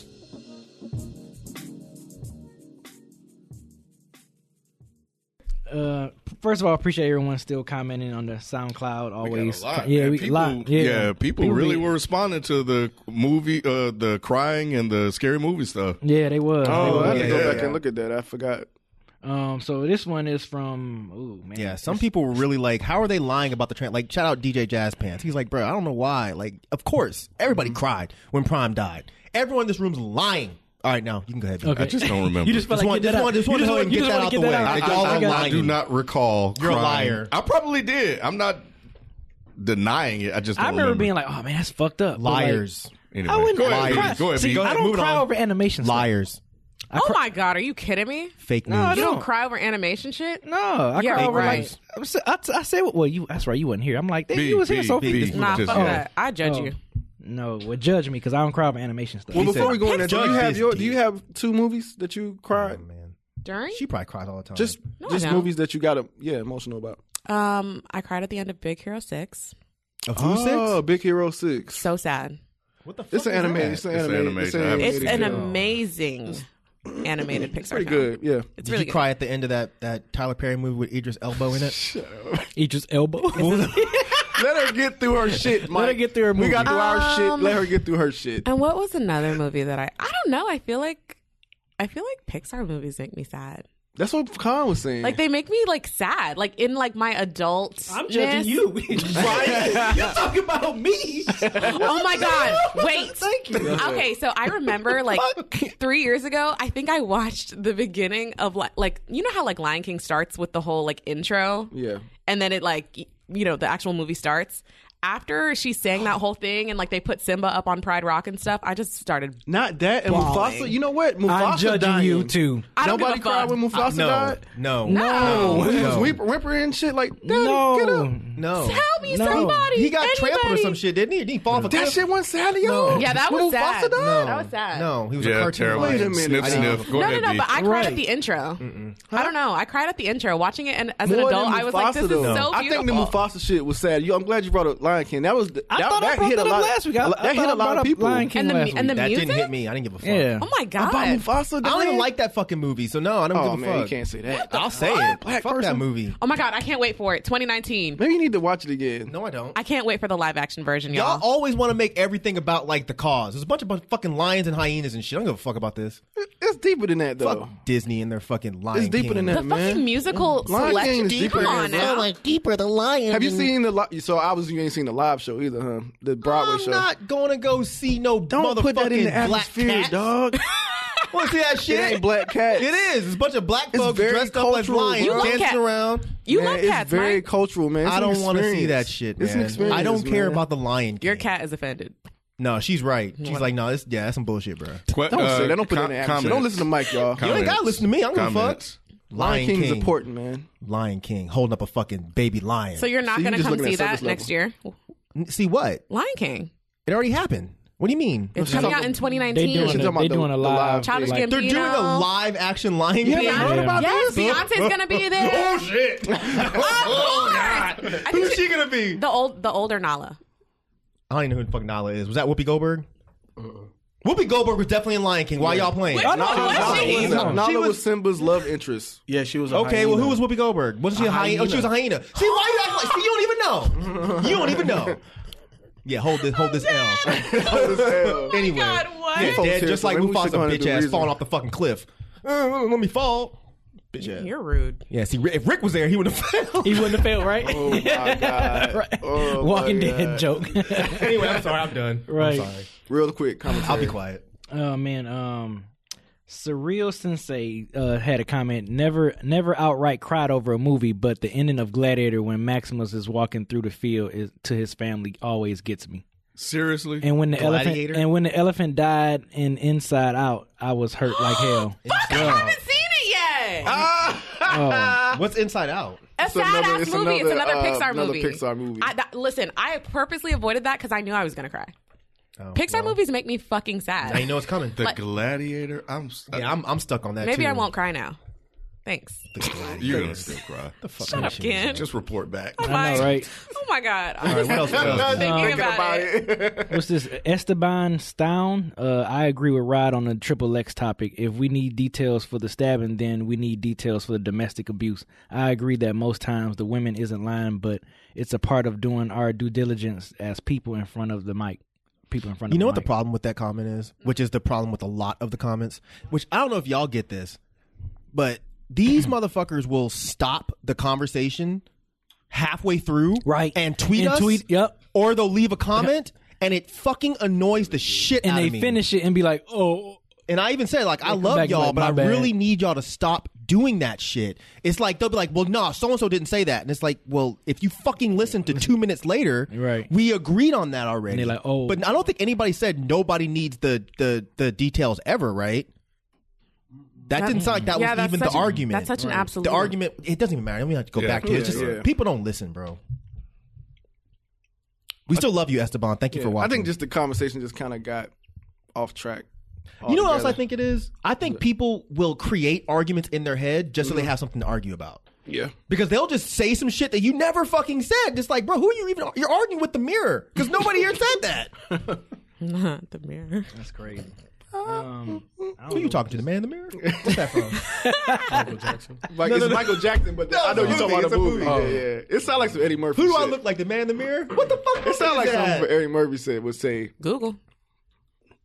First of all, I appreciate everyone still commenting on the SoundCloud. Always, People really were responding to the movie, the crying and the scary movie stuff. Yeah, they was. Oh, I have to Yeah, go yeah, back yeah. and look at that. I forgot. So this one is from. Ooh, man. Yeah, some people were really like, how are they lying about the trans? Like, shout out DJ Jazz Pants. He's like, bro, I don't know why. Like, of course, everybody cried when Prime died. Everyone in this room's lying. All right, now you can go ahead. Okay. I just don't remember. You just feel like Just want to get that out the way. Like, y'all are I lying. do not recall. You're a crying. liar. I probably did. I'm not denying it. I just don't I remember being like, oh man, that's fucked up. But, Liars. Anyway, I wouldn't go ahead, cry. B. Go ahead, See, B. I don't moving cry on. over animation stuff. Liars. Oh my god, are you kidding me? Fake news. No, I You don't. don't cry over animation shit? No, I Yeah, cry over right. like I said. Well, you. That's right. You wasn't here. I'm like, B, you was here, B, Sophie. B. This- Nah, Just- fuck oh. that. I judge you. No, well, judge me because I don't cry over animation stuff. Well, He before said, we go in there, do Judge you have this do you have 2 movies that you cried? Oh, man. During? She probably cried all the time. Just No, I don't. movies that you got emotional about. I cried at the end of Big Hero 6. Of who Oh, Big Hero 6. So sad. What the fuck? It's an animated. It's an animation. It's an Yeah. amazing animated Pixar Pretty film. good. Yeah. It's Did really you cry at the end of that Tyler Perry movie with Idris Elba in it? Idris Elba. Let her get through her shit, Mike. Let her get through her movie. We got through our shit. Let her get through her shit. And what was another movie that I don't know. I feel like Pixar movies make me sad. That's what Khan was saying. Like they make me like sad. Like in like my adult. I'm judging you. Right? You're talking about me. Oh my god! Wait. Thank you. Okay, so I remember like 3 years ago. I think I watched the beginning of like you know how like Lion King starts with the whole like intro, yeah. and then it like the actual movie starts. after she sang that whole thing and like they put Simba up on Pride Rock and stuff, I just started not that and bawling. Mufasa. You know what? Mufasa I'm judging dying. you too. Nobody cried when Mufasa died. No. He was whimpering and shit like, Daddy, get up. No. Help me, somebody. He got Anybody. trampled or some shit, didn't he? Did he fall off a That cliff? shit wasn't sad, y'all. Yeah, that When was Mufasa sad. died? That was sad. No, he was a Yeah, cartoon. terrible. Wait a minute. Sniff, I sniff. Go No, ahead, but I cried Right. at the intro. I don't know. I cried at the intro watching it, and as an More adult, than I was like, Mufasa, "This though. is so beautiful." I think the Mufasa shit was sad. I'm glad you brought up Lion King. That was I thought I that brought hit a that up lot. last week. That hit a lot of people. Lion King And the- last and the week. That music? didn't hit me. I didn't give a fuck. Yeah. Oh my god! About Mufasa, I don't even like that fucking movie, so no, I don't Oh give a man, you fuck. can't say that. I'll say it. Black Fuck that person? movie. Oh my god! I can't wait for it. 2019. Maybe you need to watch it again. No, I don't. I can't wait for the live action version, Y'all y'all. always want to make everything about like the cause. There's a bunch of fucking lions and hyenas and shit. I don't give a fuck about this. It's deeper than that, though. Fuck Disney and their fucking Lion It's deeper King. than that, The man. fucking musical Lion selection. King is deeper Come than on that, now. like deeper the lion. Have you seen the? So obviously you ain't seen the live show either, huh? The Broadway I'm show. not gonna go see no Don't put that in the motherfucking black atmosphere, cat. dog. Want to see that shit? It ain't black cat. It is. It's a bunch of black It's folks very dressed up as cultural, lions You love dancing cat. around. You Man, love it's cats, very Mike. cultural, man. It's I an don't want to see experience. that shit, man. It's an experience. I don't care man. about the Lion King. Your cat is offended. No, she's right. She's like, no, that's some bullshit, bro. Don't say that. Don't put that in the atmosphere. Don't listen to Mike, y'all. You ain't gotta listen to me. I don't give a fuck. Comments. Lion King is important, man. Lion King holding up a fucking baby lion. So you're not So you going to just come looking see at that surface next year? See what? Lion King. It already happened. What do you mean? It's coming out in 2019. They doing She's a, talking they about doing the a live. live Childish like, Gambino. They're doing a live action Lion King. heard about Yes, this? Beyonce's going to be there. Oh shit! I think Who's she gonna be? the older Nala. I don't even know who the fuck Nala is. Was that Whoopi Goldberg? Whoopi Goldberg was definitely in Lion King. Why y'all playing? Which one was she? Nala was Simba's love interest. Yeah, she was a Okay, hyena. well, who was Whoopi Goldberg? Wasn't she a hyena? Oh, she was a hyena. See, why you act like? See, you don't even know. You don't even know. Yeah, hold this L. Anyway, God, what? yeah, Folks dead here, just so like maybe we should Mufasa, go ahead and bitch do ass, reason. falling off the fucking cliff. Let me fall, bitch ass. You're rude. Yeah, see, if Rick was there, he would have fell. He wouldn't have failed, right? Oh my god! Right. Oh, my Walking God. Dead joke. Anyway, I'm sorry, I'm done. Right. I'm sorry. Real quick, commentary. I'll be quiet. Oh man, Surreal Sensei had a comment. Never outright cried over a movie, but the ending of Gladiator when Maximus is walking through the field to his family always gets me. Seriously? And when the Gladiator? elephant died in Inside Out, I was hurt like hell. Fuck, I haven't seen it yet. What's Inside Out? A It's sad another- ass it's movie. It's another another, Pixar another movie. Pixar movie. Listen, I purposely avoided that because I knew I was going to cry. Pixar movies make me fucking sad. Now you know it's coming. The Like- Gladiator? I'm stuck on that. Maybe too. I won't cry now. Thanks. You're going to still cry. Shut up, Ken. Just report back. I know, right? Oh my god. All right, what else? I'm thinking about it. What's this? Esteban Stown. I agree with Rod on the Triple X topic. If we need details for the stabbing, then we need details for the domestic abuse. I agree that most times the women isn't lying, but it's a part of doing our due diligence as people in front of the mic. People in front of You know the what the mic. problem with that comment is? Which is the problem with a lot of the comments, which I don't know if y'all get this, but these motherfuckers will stop the conversation halfway through, right, and tweet us, yep, or they'll leave a comment, and it fucking annoys the shit and out they of me. finish it and be like, "Oh." And I even said, like, I Come love back y'all, like, but "My I bad." really need y'all to stop doing that shit. It's like, they'll be like, well, no, so-and-so didn't say that. And it's like, well, if you fucking listen to 2 minutes later, right, we agreed on that already. And they're like, oh. But I don't think anybody said nobody needs the details ever, right? That didn't sound like that was even the argument. That's such an absolute. The argument, it doesn't even matter. Let me have to go back to it. It's just, people don't listen, bro. We still love you, Esteban. Thank you for watching. I think just the conversation just kind of got off track. You know what else I think it is? I think people will create arguments in their head just so they have something to argue about. Yeah. Because they'll just say some shit that you never fucking said. Just like, bro, who are you even? You're arguing with the mirror because nobody here said that. Not the mirror. That's crazy. Who are you talking to? The man in the mirror? What's that from? Michael Jackson. Like, it's Michael Jackson, but I know you're talking about it's a a movie. movie. Yeah. It sounds like some Eddie Murphy Who do shit. I look like? The man in the mirror? What the fuck? It sounds like that? something Eddie Murphy would say. Google.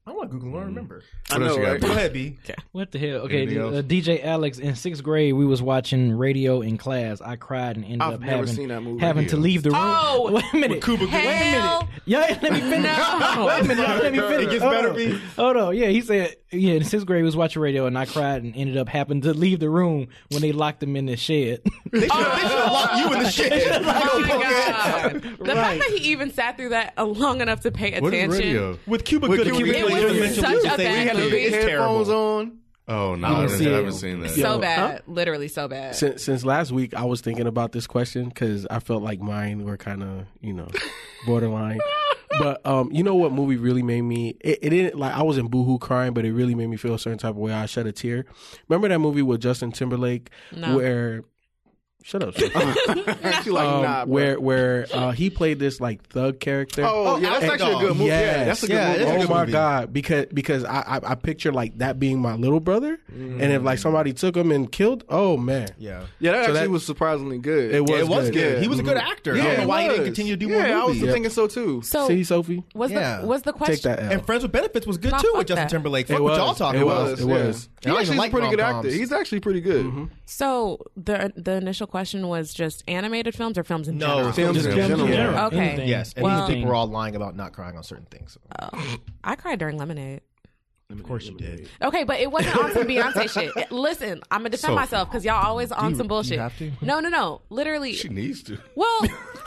I want to Google. I don't remember. I know, right? Go ahead, B. What the hell? Okay, Anything else? DJ Alex, in 6th grade, we was watching radio in class. I cried and ended I've up never seen that movie. having to leave the room. Oh, wait a minute. Cuba Gooding. Wait a minute. Yeah, let me finish. No. Wait a minute. Let me finish. It gets Hold better, on. B. Hold on. Yeah, he said, in 6th grade, we was watching radio, and I cried and ended up having to leave the room when they locked him in the shed. They should have locked you in the shit. Oh my God. The fact that he even sat through that long enough to pay What is attention. radio? With Cuba Gooding, It was such a bad movie. His headphones on. Oh no, I haven't seen that. So bad. Literally so bad. Since last week, I was thinking about this question because I felt like mine were kind of, borderline. But you know what movie really made me? It didn't, like, I wasn't boohoo crying, but it really made me feel a certain type of way. I shed a tear. Remember that movie with Justin Timberlake where? Shut up. She like, nah, bro. where he played this like thug character. Oh, yeah, that's actually a good movie. Yeah, that's a good movie. Oh my God, because I picture like that being my little brother, and if like somebody took him and killed, oh man, that actually was surprisingly good. It was good. Yeah. He was a good actor. I don't know why he didn't continue to do more movies. I was thinking so too. So see, Sophie, was the question? Take that L. And Friends with Benefits was good too with Justin Timberlake. Fuck It what was. y'all talking It about. was. He's actually a pretty good actor. He's actually pretty good. So the initial question was just animated films or films in general? No, films in general. Okay. Anything. Yes, and these people were all lying about not crying on certain things. I cried during Lemonade. Of course you did. Okay, but it wasn't on some Beyonce shit. Listen, I'm gonna defend myself because y'all always on some bullshit. You have to? No. Literally, She needs to. well,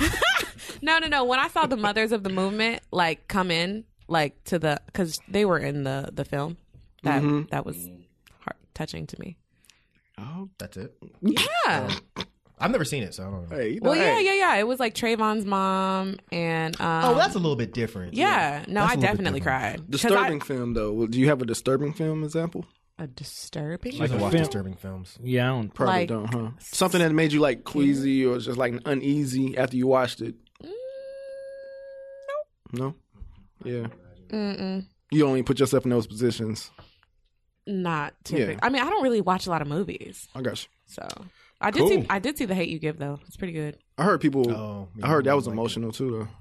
no. When I saw the mothers of the movement like come in like to the because they were in the film that was heart touching to me. Oh, that's it. Yeah. I've never seen it, so I don't know. Hey, Yeah. It was like Trayvon's mom and that's a little bit different. Yeah. No, That's I a little bit definitely different. cried. Disturbing film though. Well, do you have a disturbing film example? A disturbing? She doesn't watch disturbing films. Yeah, I don't. Probably Like- don't, huh? Something that made you like queasy or just like uneasy after you watched it. No. Yeah. You only put yourself in those positions. Not typically. Yeah. I mean, I don't really watch a lot of movies, I got you. so I did see The Hate You Give though. It's pretty good. I heard people. yeah, I heard that was like emotional too, though.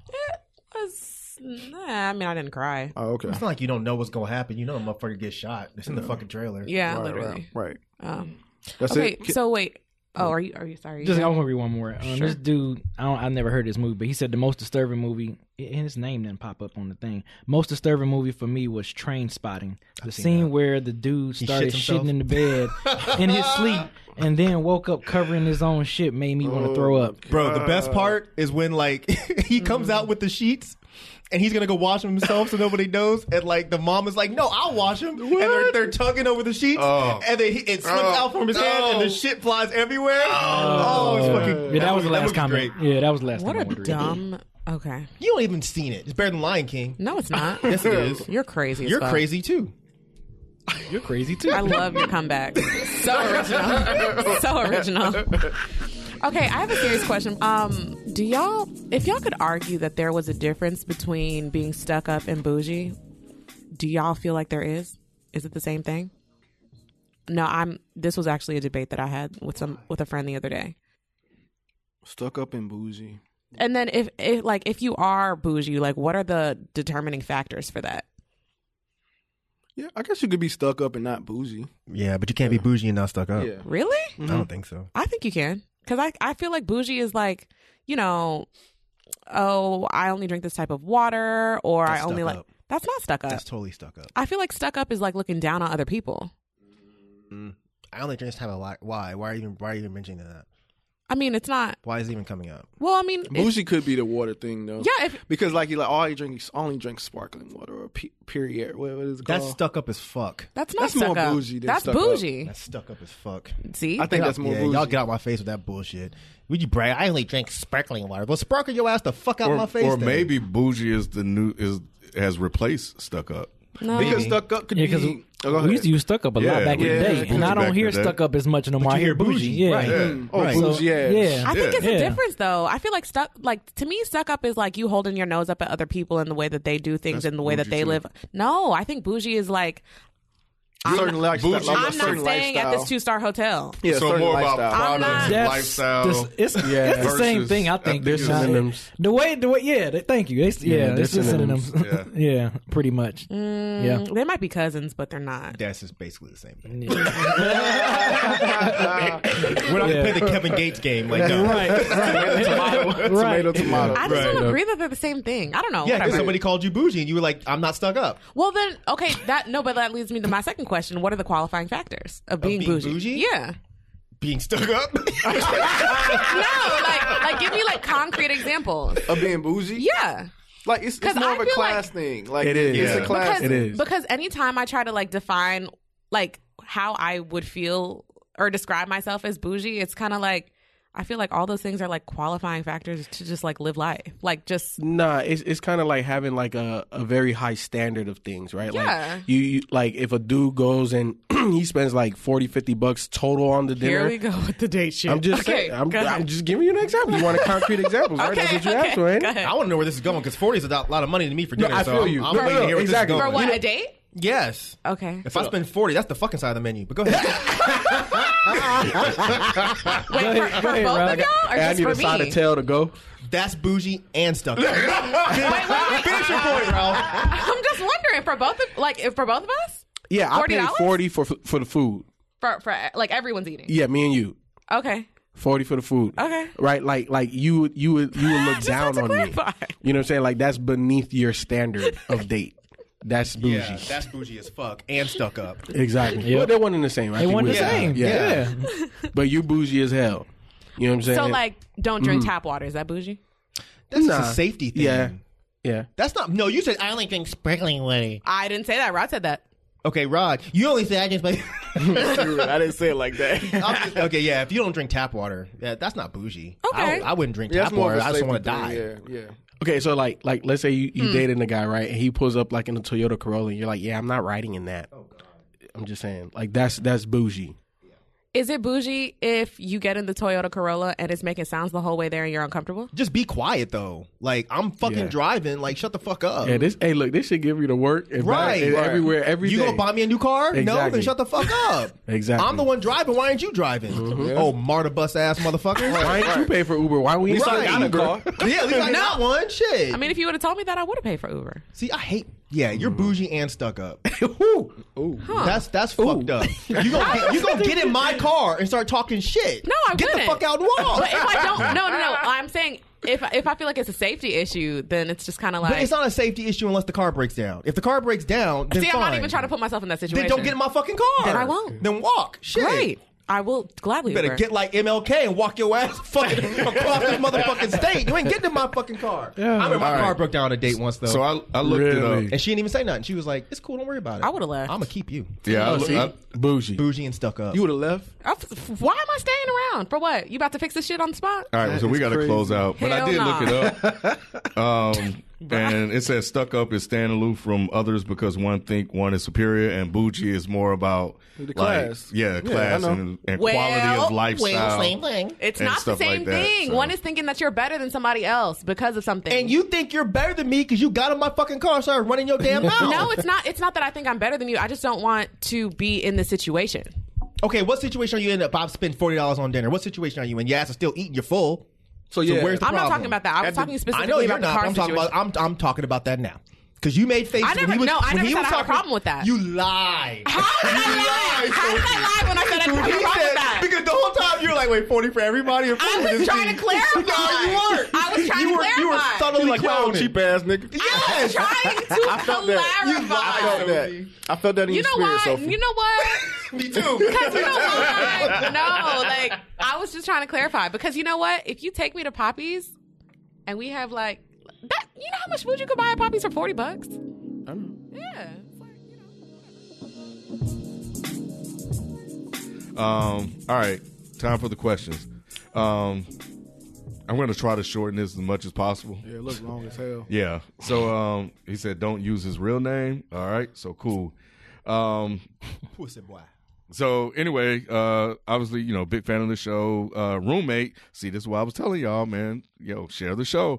I mean, I didn't cry. Oh, okay. It's not like you don't know what's gonna happen. You know a motherfucker gets shot. It's in the fucking trailer. Yeah, Right, literally. Right. That's Okay, it. So wait. Oh, are you sorry? Just I want to read one more. Sure. This dude, I never heard this movie, but he said the most disturbing movie, and his name didn't pop up on the thing. Most disturbing movie for me was Train Spotting. The scene where the dude started shitting in the bed in his sleep, and then woke up covering his own shit made me want to throw up. Bro, the best part is when like he comes out with the sheets. And he's gonna go wash them himself so nobody knows. And like the mom is like, "No, I'll wash him." And they're tugging over the sheets, and then it slips out from his hand, and the shit flies everywhere. It's fucking. Yeah, that was the last comment. Great. Yeah, that was the last What time. a dumb. Okay. You don't even seen it. It's better than Lion King. No, it's not. Yes, it is. You're crazy. as You're fuck. crazy too. You're crazy too. I love your comeback. So original. So original. Okay, I have a serious question. If y'all could argue that there was a difference between being stuck up and bougie, do y'all feel like there is? Is it the same thing? No, this was actually a debate that I had with a friend the other day. Stuck up and bougie. And then if you are bougie, like what are the determining factors for that? Yeah, I guess you could be stuck up and not bougie. Yeah, but you can't be bougie and not stuck up. Yeah. Really? I don't think so. I think you can. Because I feel like bougie is like, I only drink this type of water, or That's I only stuck like... up. That's not stuck up. That's totally stuck up. I feel like stuck up is like looking down on other people. I only drink this type of lot. Why? Why are you even mentioning that? I mean, it's not... Why is it even coming up? Well, I mean... Bougie could be the water thing, though. Yeah, because like only drink sparkling water or Perrier. What is it called? That's stuck up as fuck. That's not stuck more up. bougie than That's stuck up. bougie. That's stuck up as fuck. See? I think that's more bougie. Y'all get out my face with that bullshit. Would you brag? I only drink sparkling water. Well, sparkle your ass the fuck out my face. Or then. maybe bougie is has replaced stuck up. No. Because stuck up could be... we used to use stuck up a lot back in the day, and I don't hear stuck up as much no more. I hear bougie. Yeah. Right. Oh, bougie, yeah. I think it's a difference, though. I feel like to me, stuck up is like you holding your nose up at other people and the way that they do things and the way that they live. No, I think bougie is like, certain lifestyle. bougie. Like a I'm not certain staying at lifestyle. this 2-star hotel. Yeah, So certain more about lifestyle. product, lifestyle. It's the same thing. I think They're synonyms. The way, yeah. Thank you. they're It's just synonyms. synonyms. Yeah, pretty much. Yeah, They might be cousins, but they're not. That's just basically the same thing. Yeah. We're not gonna play the Kevin Gates game. Like, no. Tomato, tomato. I just don't agree that they're the same thing. I don't know. Yeah, because Whatever. somebody called you bougie and you were like, I'm not stuck up. Well, then, okay, but that leads me to my second question. What are the qualifying factors of being bougie? Yeah. Being stuck up? No, like give me like concrete examples. Of being bougie? Yeah. Like it's 'Cause more I of a feel class like- thing. Like It is. It's Yeah. a class Because, thing. because anytime I try to like define like how I would feel or describe myself as bougie, it's kind of like I feel like all those things are like qualifying factors to just like live life. Like just Nah, it's kind of like having like a very high standard of things, right? Yeah. Like you like if a dude goes and he spends like $40-$50 total on the dinner. Here we go with the date shit. I'm just Okay, saying. go ahead. I'm just giving you an example. You want a concrete example, right? That's what you asked for, ain't it? I want to know where this is going because 40 is a lot of money to me for dinner. I so feel you. I'm No, waiting to hear where exactly. this is For going. what, a date? Yes. Okay. If I spend 40, that's the fucking side of the menu. But go ahead. Wait, for both of y'all or I just need for a side me? of tail to go. That's bougie and stuck up. Wait. Finish your point, Ralph. I'm just wondering for both of if for both of us? Yeah, I paid $40? 40 for the food. For like everyone's eating. Yeah, me and you. Okay. 40 for the food. Okay. Right? Like you would look down on me. You know what I'm saying? Like that's beneath your standard of date. That's bougie. Yeah, that's bougie as fuck and stuck up. Exactly. Yep. Well, they're one and the same. They one and the same. Yeah. But you bougie as hell. You know what I'm saying? So like don't drink tap water. Is that bougie? That's Nah. just a safety thing. Yeah. Yeah. That's not. No, you said I only drink sparkling water. I didn't say that. Rod said that. Okay, Rod, you only said I just. I didn't say it like that. Okay, yeah. If you don't drink tap water, that's not bougie. Okay. I wouldn't drink Yeah, tap that's more water. of a I just want to safety die. thing. Yeah. Okay, so like let's say you dating a guy, right? And he pulls up like in a Toyota Corolla and you're like, yeah, I'm not riding in that. Oh God. I'm just saying. Like that's bougie. Is it bougie if you get in the Toyota Corolla and it's making sounds the whole way there and you're uncomfortable? Just be quiet though. Like I'm fucking driving. Like shut the fuck up. Yeah, look, this should give you to work and Right. back and Right. everywhere, every You day. gonna buy me a new car? No, Exactly. then shut the fuck up. Exactly. I'm the one driving. Why aren't you driving? Oh, Marta bus ass motherfucker. Why ain't you pay for Uber? Why we At least I got got a car. Yeah, at least I got one. Shit. I mean, if you would have told me that, I would have paid for Uber. See, I hate. Yeah, you're bougie and stuck up. Ooh. That's fucked up. You gonna get in my car and start talking shit? No, I get wouldn't. the fuck out and walk. But if I don't, no. I'm saying if I feel like it's a safety issue, then it's just kind of like. But it's not a safety issue unless the car breaks down. If the car breaks down, then See, fine. I'm not even trying to put myself in that situation. Then don't get in my fucking car. Then I won't. Then walk. Shit. Great. I will gladly. You better Uber. get like MLK and walk your ass fucking across this motherfucking state. You ain't getting in my fucking car. I remember my car broke down on a date once though. So I looked it up. And she didn't even say nothing. She was like, "It's cool, don't worry about it." I would have left. I'm gonna keep you. Yeah, bougie. Bougie and stuck up. You would have left. Why am I staying around? For what? You about to fix this shit on the spot? All right, so we got to close out. But I Hell did nah. look it up. And it says stuck up is staying aloof from others because one think one is superior, and bougie is more about The class. class I and Well, quality of lifestyle. thing. It's and not the stuff same like that, thing. so. One is thinking that you're better than somebody else because of something. And you think you're better than me because you got in my fucking car and started running your damn mouth. No, it's not. It's not that I think I'm better than you. I just don't want to be in this situation. Okay, what situation are you in if I spend $40 on dinner? What situation are you in? Your ass is still eating. You're full. So where's the I'm not problem? talking about that. I was talking I specifically know you're about the not. car But I'm talking situation. about. I'm talking about that now. Because you made faces. I never. when he was, No, I when never he said I was had a talking- problem with that. You lied. How did I lie? How did I lie when I said I didn't have a He problem with said- that? Because the whole time you were like, wait, 40 for everybody. Or 40 I for was this trying thing. to clarify. No, you weren't. I was trying to clarify. You were subtly Like, y'all clowning. cheap ass nigga. Yes. Trying to I felt that. clarify. I felt that. I felt that in You your know spirit, why? Sophie. You know what? Me too. Because you know why? No, like I was just trying to clarify. Because you know what? If you take me to Poppy's and we have like that, you know how much food you could buy at Poppy's for $40? I don't know. Yeah. It's like, All right, time for the questions. I'm going to try to shorten this as much as possible. Yeah, it looks long as hell. Yeah. So he said don't use his real name. All right. So cool. Pussy boy. So anyway, obviously, big fan of the show. Roommate, see, this is what I was telling y'all, man. Yo, share the show.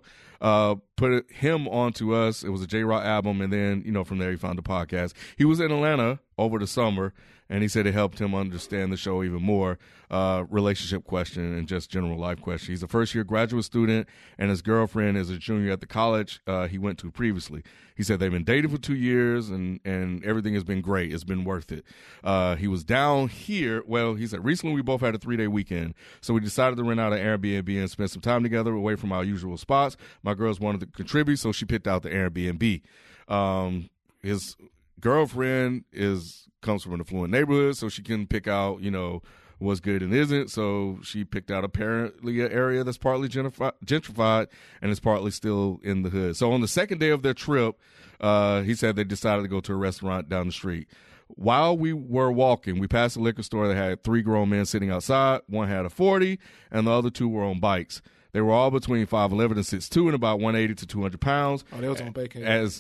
Put him on to us. It was a J-Rock album, and then, from there he found the podcast. He was in Atlanta over the summer, and he said it helped him understand the show even more. Relationship question and just general life question. He's a first-year graduate student, and his girlfriend is a junior at the college he went to previously. He said they've been dating for 2 years, and everything has been great. It's been worth it. He was down here. Well, he said recently we both had a 3-day weekend, so we decided to rent out an Airbnb and spend some time together away from our usual spots. My girls wanted to contribute, so she picked out the Airbnb. His girlfriend comes from an affluent neighborhood, so she can pick out, what's good and isn't. So she picked out apparently an area that's partly gentrified and is partly still in the hood. So on the second day of their trip, he said they decided to go to a restaurant down the street. While we were walking, we passed a liquor store that had 3 grown men sitting outside. One had a 40, and the other 2 were on bikes. They were all between 5'11" and 6'2", and about 180 to 200 pounds. Oh, they was on bacon.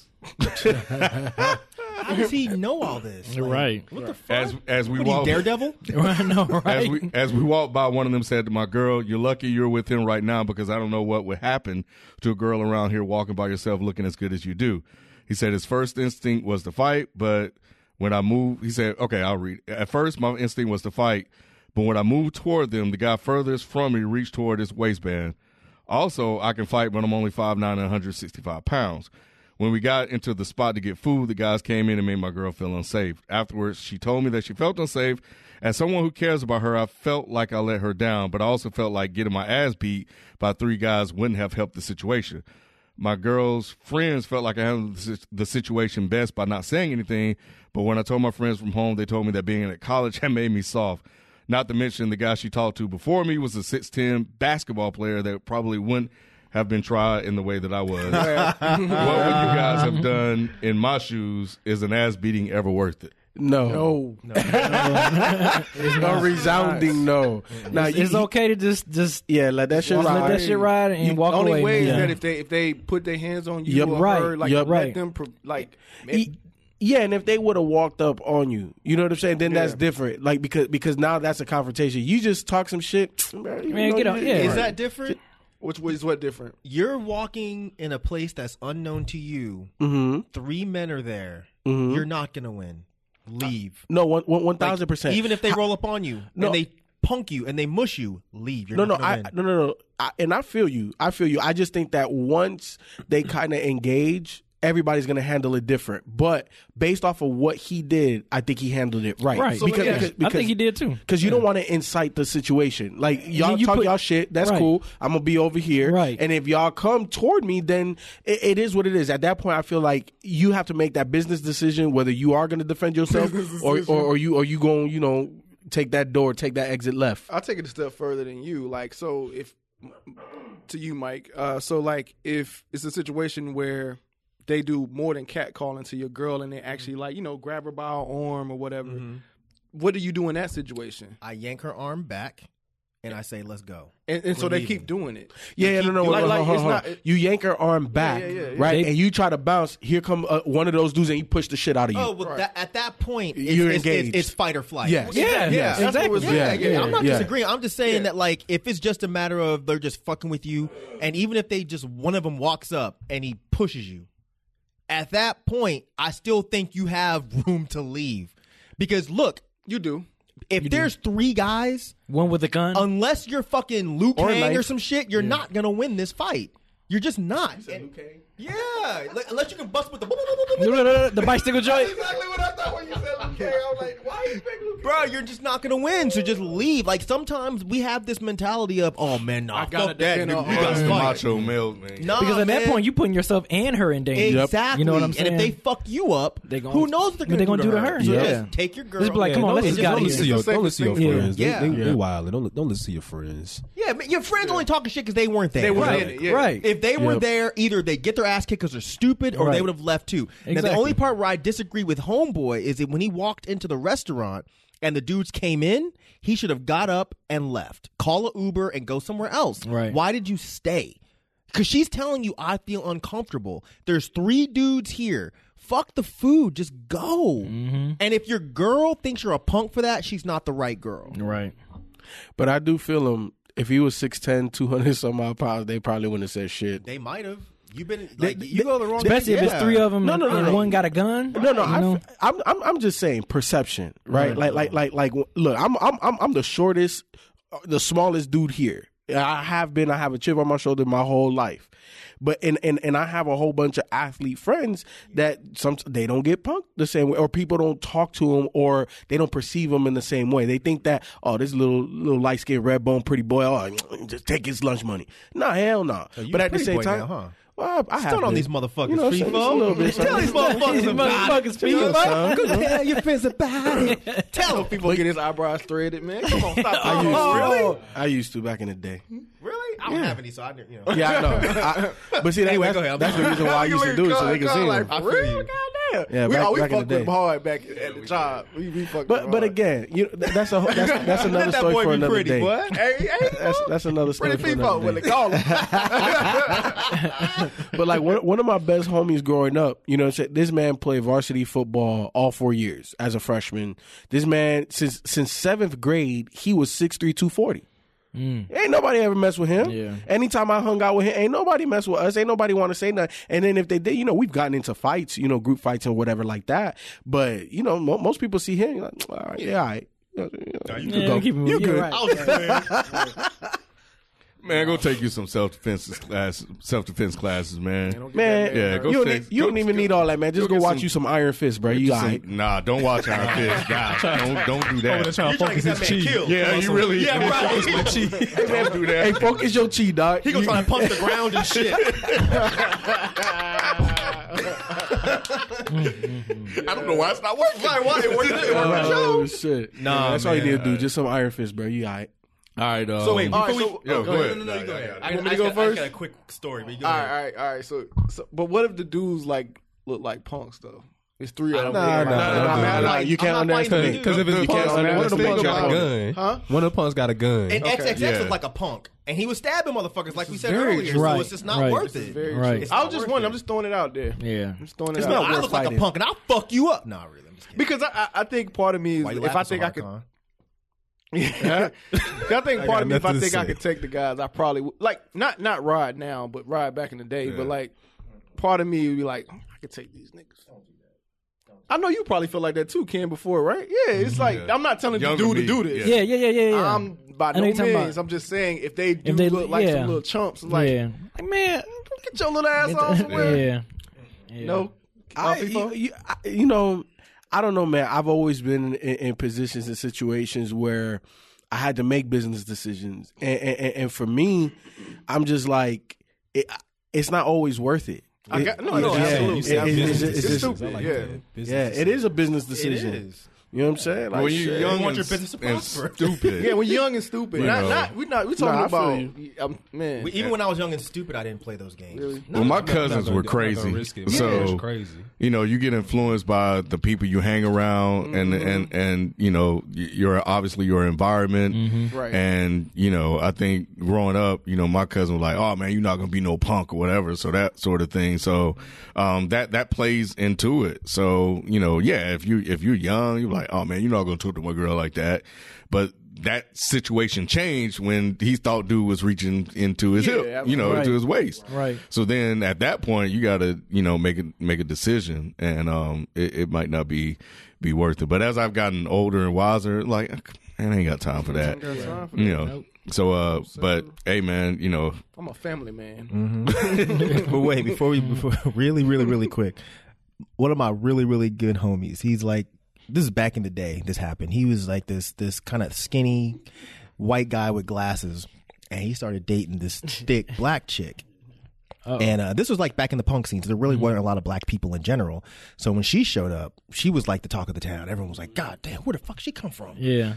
How does he know all this? Right. What the fuck? As we what, walked, Daredevil? I know, right? As we walked by, one of them said to my girl, "You're lucky you're with him right now because I don't know what would happen to a girl around here walking by yourself looking as good as you do." He said his first instinct was to fight, but when I moved, he said, "Okay, I'll read." At first, my instinct was to fight, but when I moved toward them, the guy furthest from me reached toward his waistband. Also, I can fight, but I'm only 5'9" and 165 pounds. When we got into the spot to get food, the guys came in and made my girl feel unsafe. Afterwards, she told me that she felt unsafe. As someone who cares about her, I felt like I let her down, but I also felt like getting my ass beat by 3 guys wouldn't have helped the situation. My girl's friends felt like I handled the situation best by not saying anything, but when I told my friends from home, they told me that being at college had made me soft. Not to mention the guy she talked to before me was a 6'10" basketball player that probably wouldn't have been tried in the way that I was. What would you guys have done in my shoes? Is an ass beating ever worth it? No. It's no resounding no. Now it's okay to just let that shit ride. Let that shit ride and walk away. The only way is that if they put their hands on you or her, let them Yeah, and if they would have walked up on you, you know what I'm saying? Then that's different. Like because now that's a confrontation. You just talk some shit. Man, get on. Yeah. Is that different? Which is what different? You're walking in a place that's unknown to you. 3 men are there. You're not gonna win. Leave. No, 1,000%. Even if they roll up on you and they punk you and they mush you, leave. You're not gonna win. No. And I feel you. I just think that once they kind of engage, everybody's going to handle it different. But based off of what he did, I think he handled it right. Right. So, because I think he did too. Because you don't want to incite the situation. Like, y'all talk y'all shit. That's cool. I'm going to be over here. Right. And if y'all come toward me, then it is what it is. At that point, I feel like you have to make that business decision whether you are going to defend yourself or you going, take that door, take that exit left. I'll take it a step further than you. Like, so if, to you, Mike, so like if it's a situation where they do more than catcalling to your girl and they actually grab her by her arm or whatever. What do you do in that situation? I yank her arm back and I say, "Let's go." And so they keep doing it. You yank her arm back, right? And you try to bounce. Here come one of those dudes and you push the shit out of you. Oh, well, at that point, you're engaged. It's fight or flight. Yes. Yeah. Exactly. I'm not disagreeing. I'm just saying that, like, if it's just a matter of they're just fucking with you, and even if they just one of them walks up and he pushes you, at that point, I still think you have room to leave. Because, look, you do. If there's 3 guys, one with a gun, unless you're fucking Liu Kang or some shit, you're not going to win this fight. You're just not. Yeah. Unless you can bust with the bicycle joint. Exactly what I thought when you said Liu Kang. I was like, why you think Liu Kang? Bro, you're just not going to win, so just leave. Like, sometimes we have this mentality of, oh, man, nah, fuck that. You got macho male, man. Nah, because at that point, you're putting yourself and her in danger. Exactly. You know what I'm saying? And if they fuck you up, who knows what they're going to do to her? So just take your girl. Just be like, come on, let's just don't listen to your friends. Yeah. They wild. Don't listen to your friends. Yeah, your friends only talking shit because they weren't there. They weren't in it. Right. If they were there, either they get their ass kicked because they're stupid or they would have left too. Now, the only part where I disagree with Homeboy is that when he walked into the restaurant and the dudes came in, he should have got up and left. Call a Uber and go somewhere else. Right. Why did you stay? Because she's telling you, I feel uncomfortable. There's 3 dudes here. Fuck the food. Just go. And if your girl thinks you're a punk for that, she's not the right girl. Right. But I do feel him. If he was 6'10", 200 some odd pounds, they probably wouldn't have said shit. They might have. You've been you go the wrong. Especially if it's three of them. No. And one got a gun. No. I'm just saying perception, right? Like. Look, I'm the shortest, the smallest dude here. I have a chip on my shoulder my whole life. But and I have a whole bunch of athlete friends that they don't get punked the same way, or people don't talk to them, or they don't perceive them in the same way. They think that, oh, this little light skinned red bone pretty boy, just take his lunch money. Nah, hell no. So but at the same time, now, huh? Well, I have on these motherfuckers. You know what I'm saying? FIFO. A little bit. Tell these motherfuckers FIFO. Go tell your friends about it. Tell them people get his eyebrows threaded, man. Come on, stop. Really? I used to back in the day. Really? I don't have any, so I didn't. You know. Yeah, I know. But see, Anyway, that's the reason why I used to do it, so they can see him. Like, for real? Goddamn. Yeah, we back in the fucked with day. him hard back at the job. We fucked with him But hard. again, that's another Let that story boy for be another pretty, day. boy. Hey, That's another story pretty for people, another what they day. call him. But like one of my best homies growing up, you know, this man played varsity football all 4 years as a freshman. This man, since 7th grade, he was 6'3", 240. Ain't nobody ever mess with him. Yeah. Anytime I hung out with him, ain't nobody mess with us. Ain't nobody want to say nothing. And then if they did, you know, we've gotten into fights, you know, group fights and whatever like that. But, you know, most people see him, you're like, all right, yeah, all right. You could go. You good. right. I was playing. Man, go take you some self-defense classes, man. Man, Yeah, go you take- don't even need all that, man. Just go go get watch some- you some Iron Fist, bro. You all right. Nah, don't watch Iron Fist. Nah, don't do that. Over there trying to focus his chi. Yeah, you really. Yeah, right. Don't do that. Hey, focus your chi, dog. He gonna try to punch the ground and shit. I don't know why it's not working. Like, why? It worked. Oh, shit. Nah, that's all you man. need to do. Just some Iron Fist, bro. You all right. All right. So wait, all before right, we Yo, go ahead. No, you go ahead. Want me to go I first? got a quick story, but you go All ahead. right. So, but what if the dudes like look like punks though? It's three of them. Nah. You can't underestimate. Because if it's You can't punks, one of the underestimate punks got a your gun. Huh? One of the punks got a gun. And XXX Yeah. was like a punk, and he was stabbing motherfuckers like we said very earlier. true. So Right, it's just not right. worth This is it. very Right. true. It's I not was just worth wondering. it. I'm just throwing it out there. Yeah. Just throwing it It's out. not. I worth look like a fighting. punk, and I'll fuck you up. Nah, really. I'm just kidding. Because I think part of me is Why you if I laughing so think I hard, could. Con? Yeah. I think part of me, if I nothing to think I say. could take the guys, I probably would. Like, not ride now, but ride back in the day. But like, part of me would be like, I could take these niggas. I know you probably feel like that too, Ken, before, right? Yeah, it's like, I'm not telling the Younger dude to me, do this. Yeah. I'm by I know no you're talking means. about- I'm just saying, if they do If they- look like yeah. some little chumps, like, Yeah. man, get your little ass on somewhere. Yeah. No, You know, I don't know, man. I've always been in positions and situations where I had to make business decisions, and for me, I'm just like, it's not always worth it. Absolutely. It's stupid. Yeah, it is a business decision. It is. You know what I'm saying? Like, When you're shit. young want your and, business to and prosper. stupid. Yeah, we're young and stupid. You know. We talking Nah, I about feel man. Even when I was young and stupid, I didn't play those games. Really? Well, my cousins were crazy, so crazy. you know you get influenced by the people you hang around, and you know your environment, Right. and you know I think growing up, you know my cousin was like, oh man, you're not gonna be no punk or whatever, so that sort of thing. So that plays into it. So you know, yeah, if you're young, you're like, oh man, you're not gonna talk to a girl like that, but that situation changed when he thought dude was reaching into his hip, you know, Right. into his waist. Right. So then at that point, you got to, you know, make a decision, and it might not be worth it. But as I've gotten older and wiser, like, man, I ain't got time for that. You know. So, but hey, man, you know, I'm a family man. But wait, before really quick, one of my really good homies, he's like, this is back in the day this happened. He was like this kind of skinny white guy with glasses, and he started dating this thick black chick. And this was like back in the punk scene, so there really weren't a lot of black people in general. So when she showed up, she was like the talk of the town. Everyone was like, God damn, where the fuck she come from? Yeah.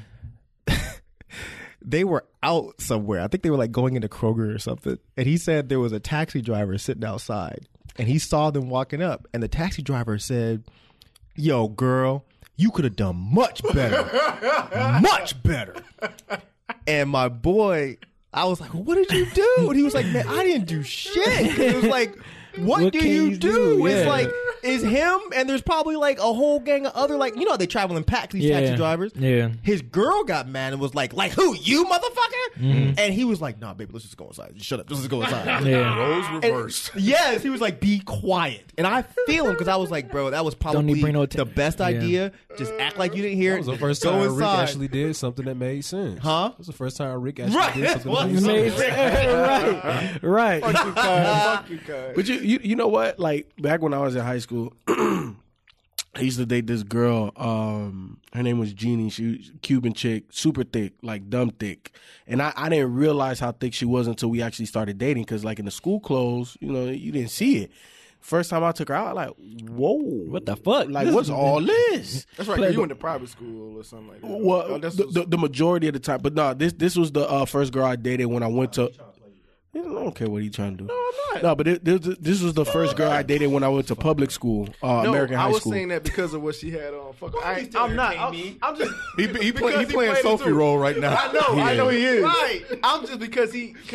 They were out somewhere. I think they were like going into Kroger or something. And he said there was a taxi driver sitting outside, and he saw them walking up, and the taxi driver said, yo, girl, you could have done much better. Much better. And my boy, I was like, what did you do? And he was like, man, I didn't do shit. It was like, what do can you you do? do? It's Yeah. like, is him, and there's probably like a whole gang of other, like, you know, they travel in packs, these taxi drivers. Yeah. His girl got mad and was like who, you motherfucker? And he was like, nah, baby, let's just go inside. Shut up. Let's just go inside. Roles reversed. Yes, he was like, be quiet. And I feel him because I was like, bro, that was probably the best idea. Just act like you didn't hear it. That was the first go time inside. Rick actually did something that made sense. Huh? That was the first time Rick actually did something that made sense. Right. Fuck you, Fuck you, But you know what? Like, back when I was in high school, I used to date this girl. Her name was Jeannie. She was a Cuban chick, super thick, like dumb thick. And I didn't realize how thick she was until we actually started dating. Because, like, in the school clothes, you know, you didn't see it. First time I took her out, like, whoa. What the fuck? Like, what's all this? That's right. You went to private school or something like that. Well, the majority of the time. But no, this was the first girl I dated when I went to... I don't care what he's trying to do. No, I'm not. No, but this was the first girl I dated when I went to public school, American high school. I was saying that because of what she had on. Fuck, I'm not. I'm just. He playing Sophie role right now. I know he is. Right. I'm just because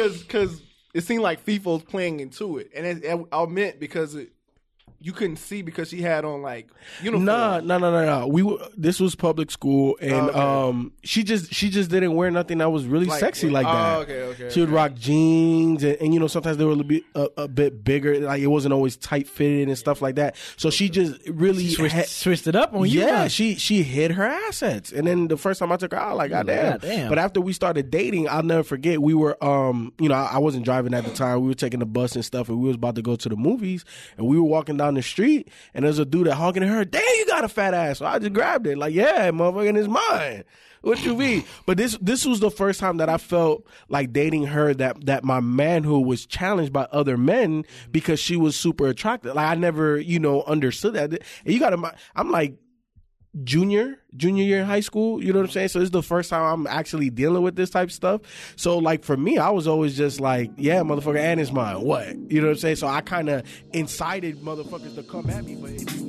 it seemed like FIFA was playing into it, and I meant because you couldn't see because she had on like uniform. No. This was public school, and she just didn't wear nothing that was really sexy like that. Okay. She would rock jeans, and you know sometimes they were a bit bigger, like it wasn't always tight fitted and stuff like that. So she just really switched it up on you. Yeah, she hid her assets, and then the first time I took her out, like goddamn. But after we started dating, I'll never forget. We were I wasn't driving at the time. We were taking the bus and stuff, and we was about to go to the movies, and we were walking down the street, and there's a dude that honking at her. Damn, you got a fat ass. So I just grabbed it, like, yeah, motherfucker, and it's mine. What you mean? But this was the first time that I felt like dating her that my manhood was challenged by other men because she was super attractive. Like I never, understood that. And you got to. I'm like junior year in high school, you know what I'm saying? So this is the first time I'm actually dealing with this type of stuff. So like for me, I was always just like, yeah, motherfucker, and it's mine. What? You know what I'm saying? So I kind of incited motherfuckers to come at me, but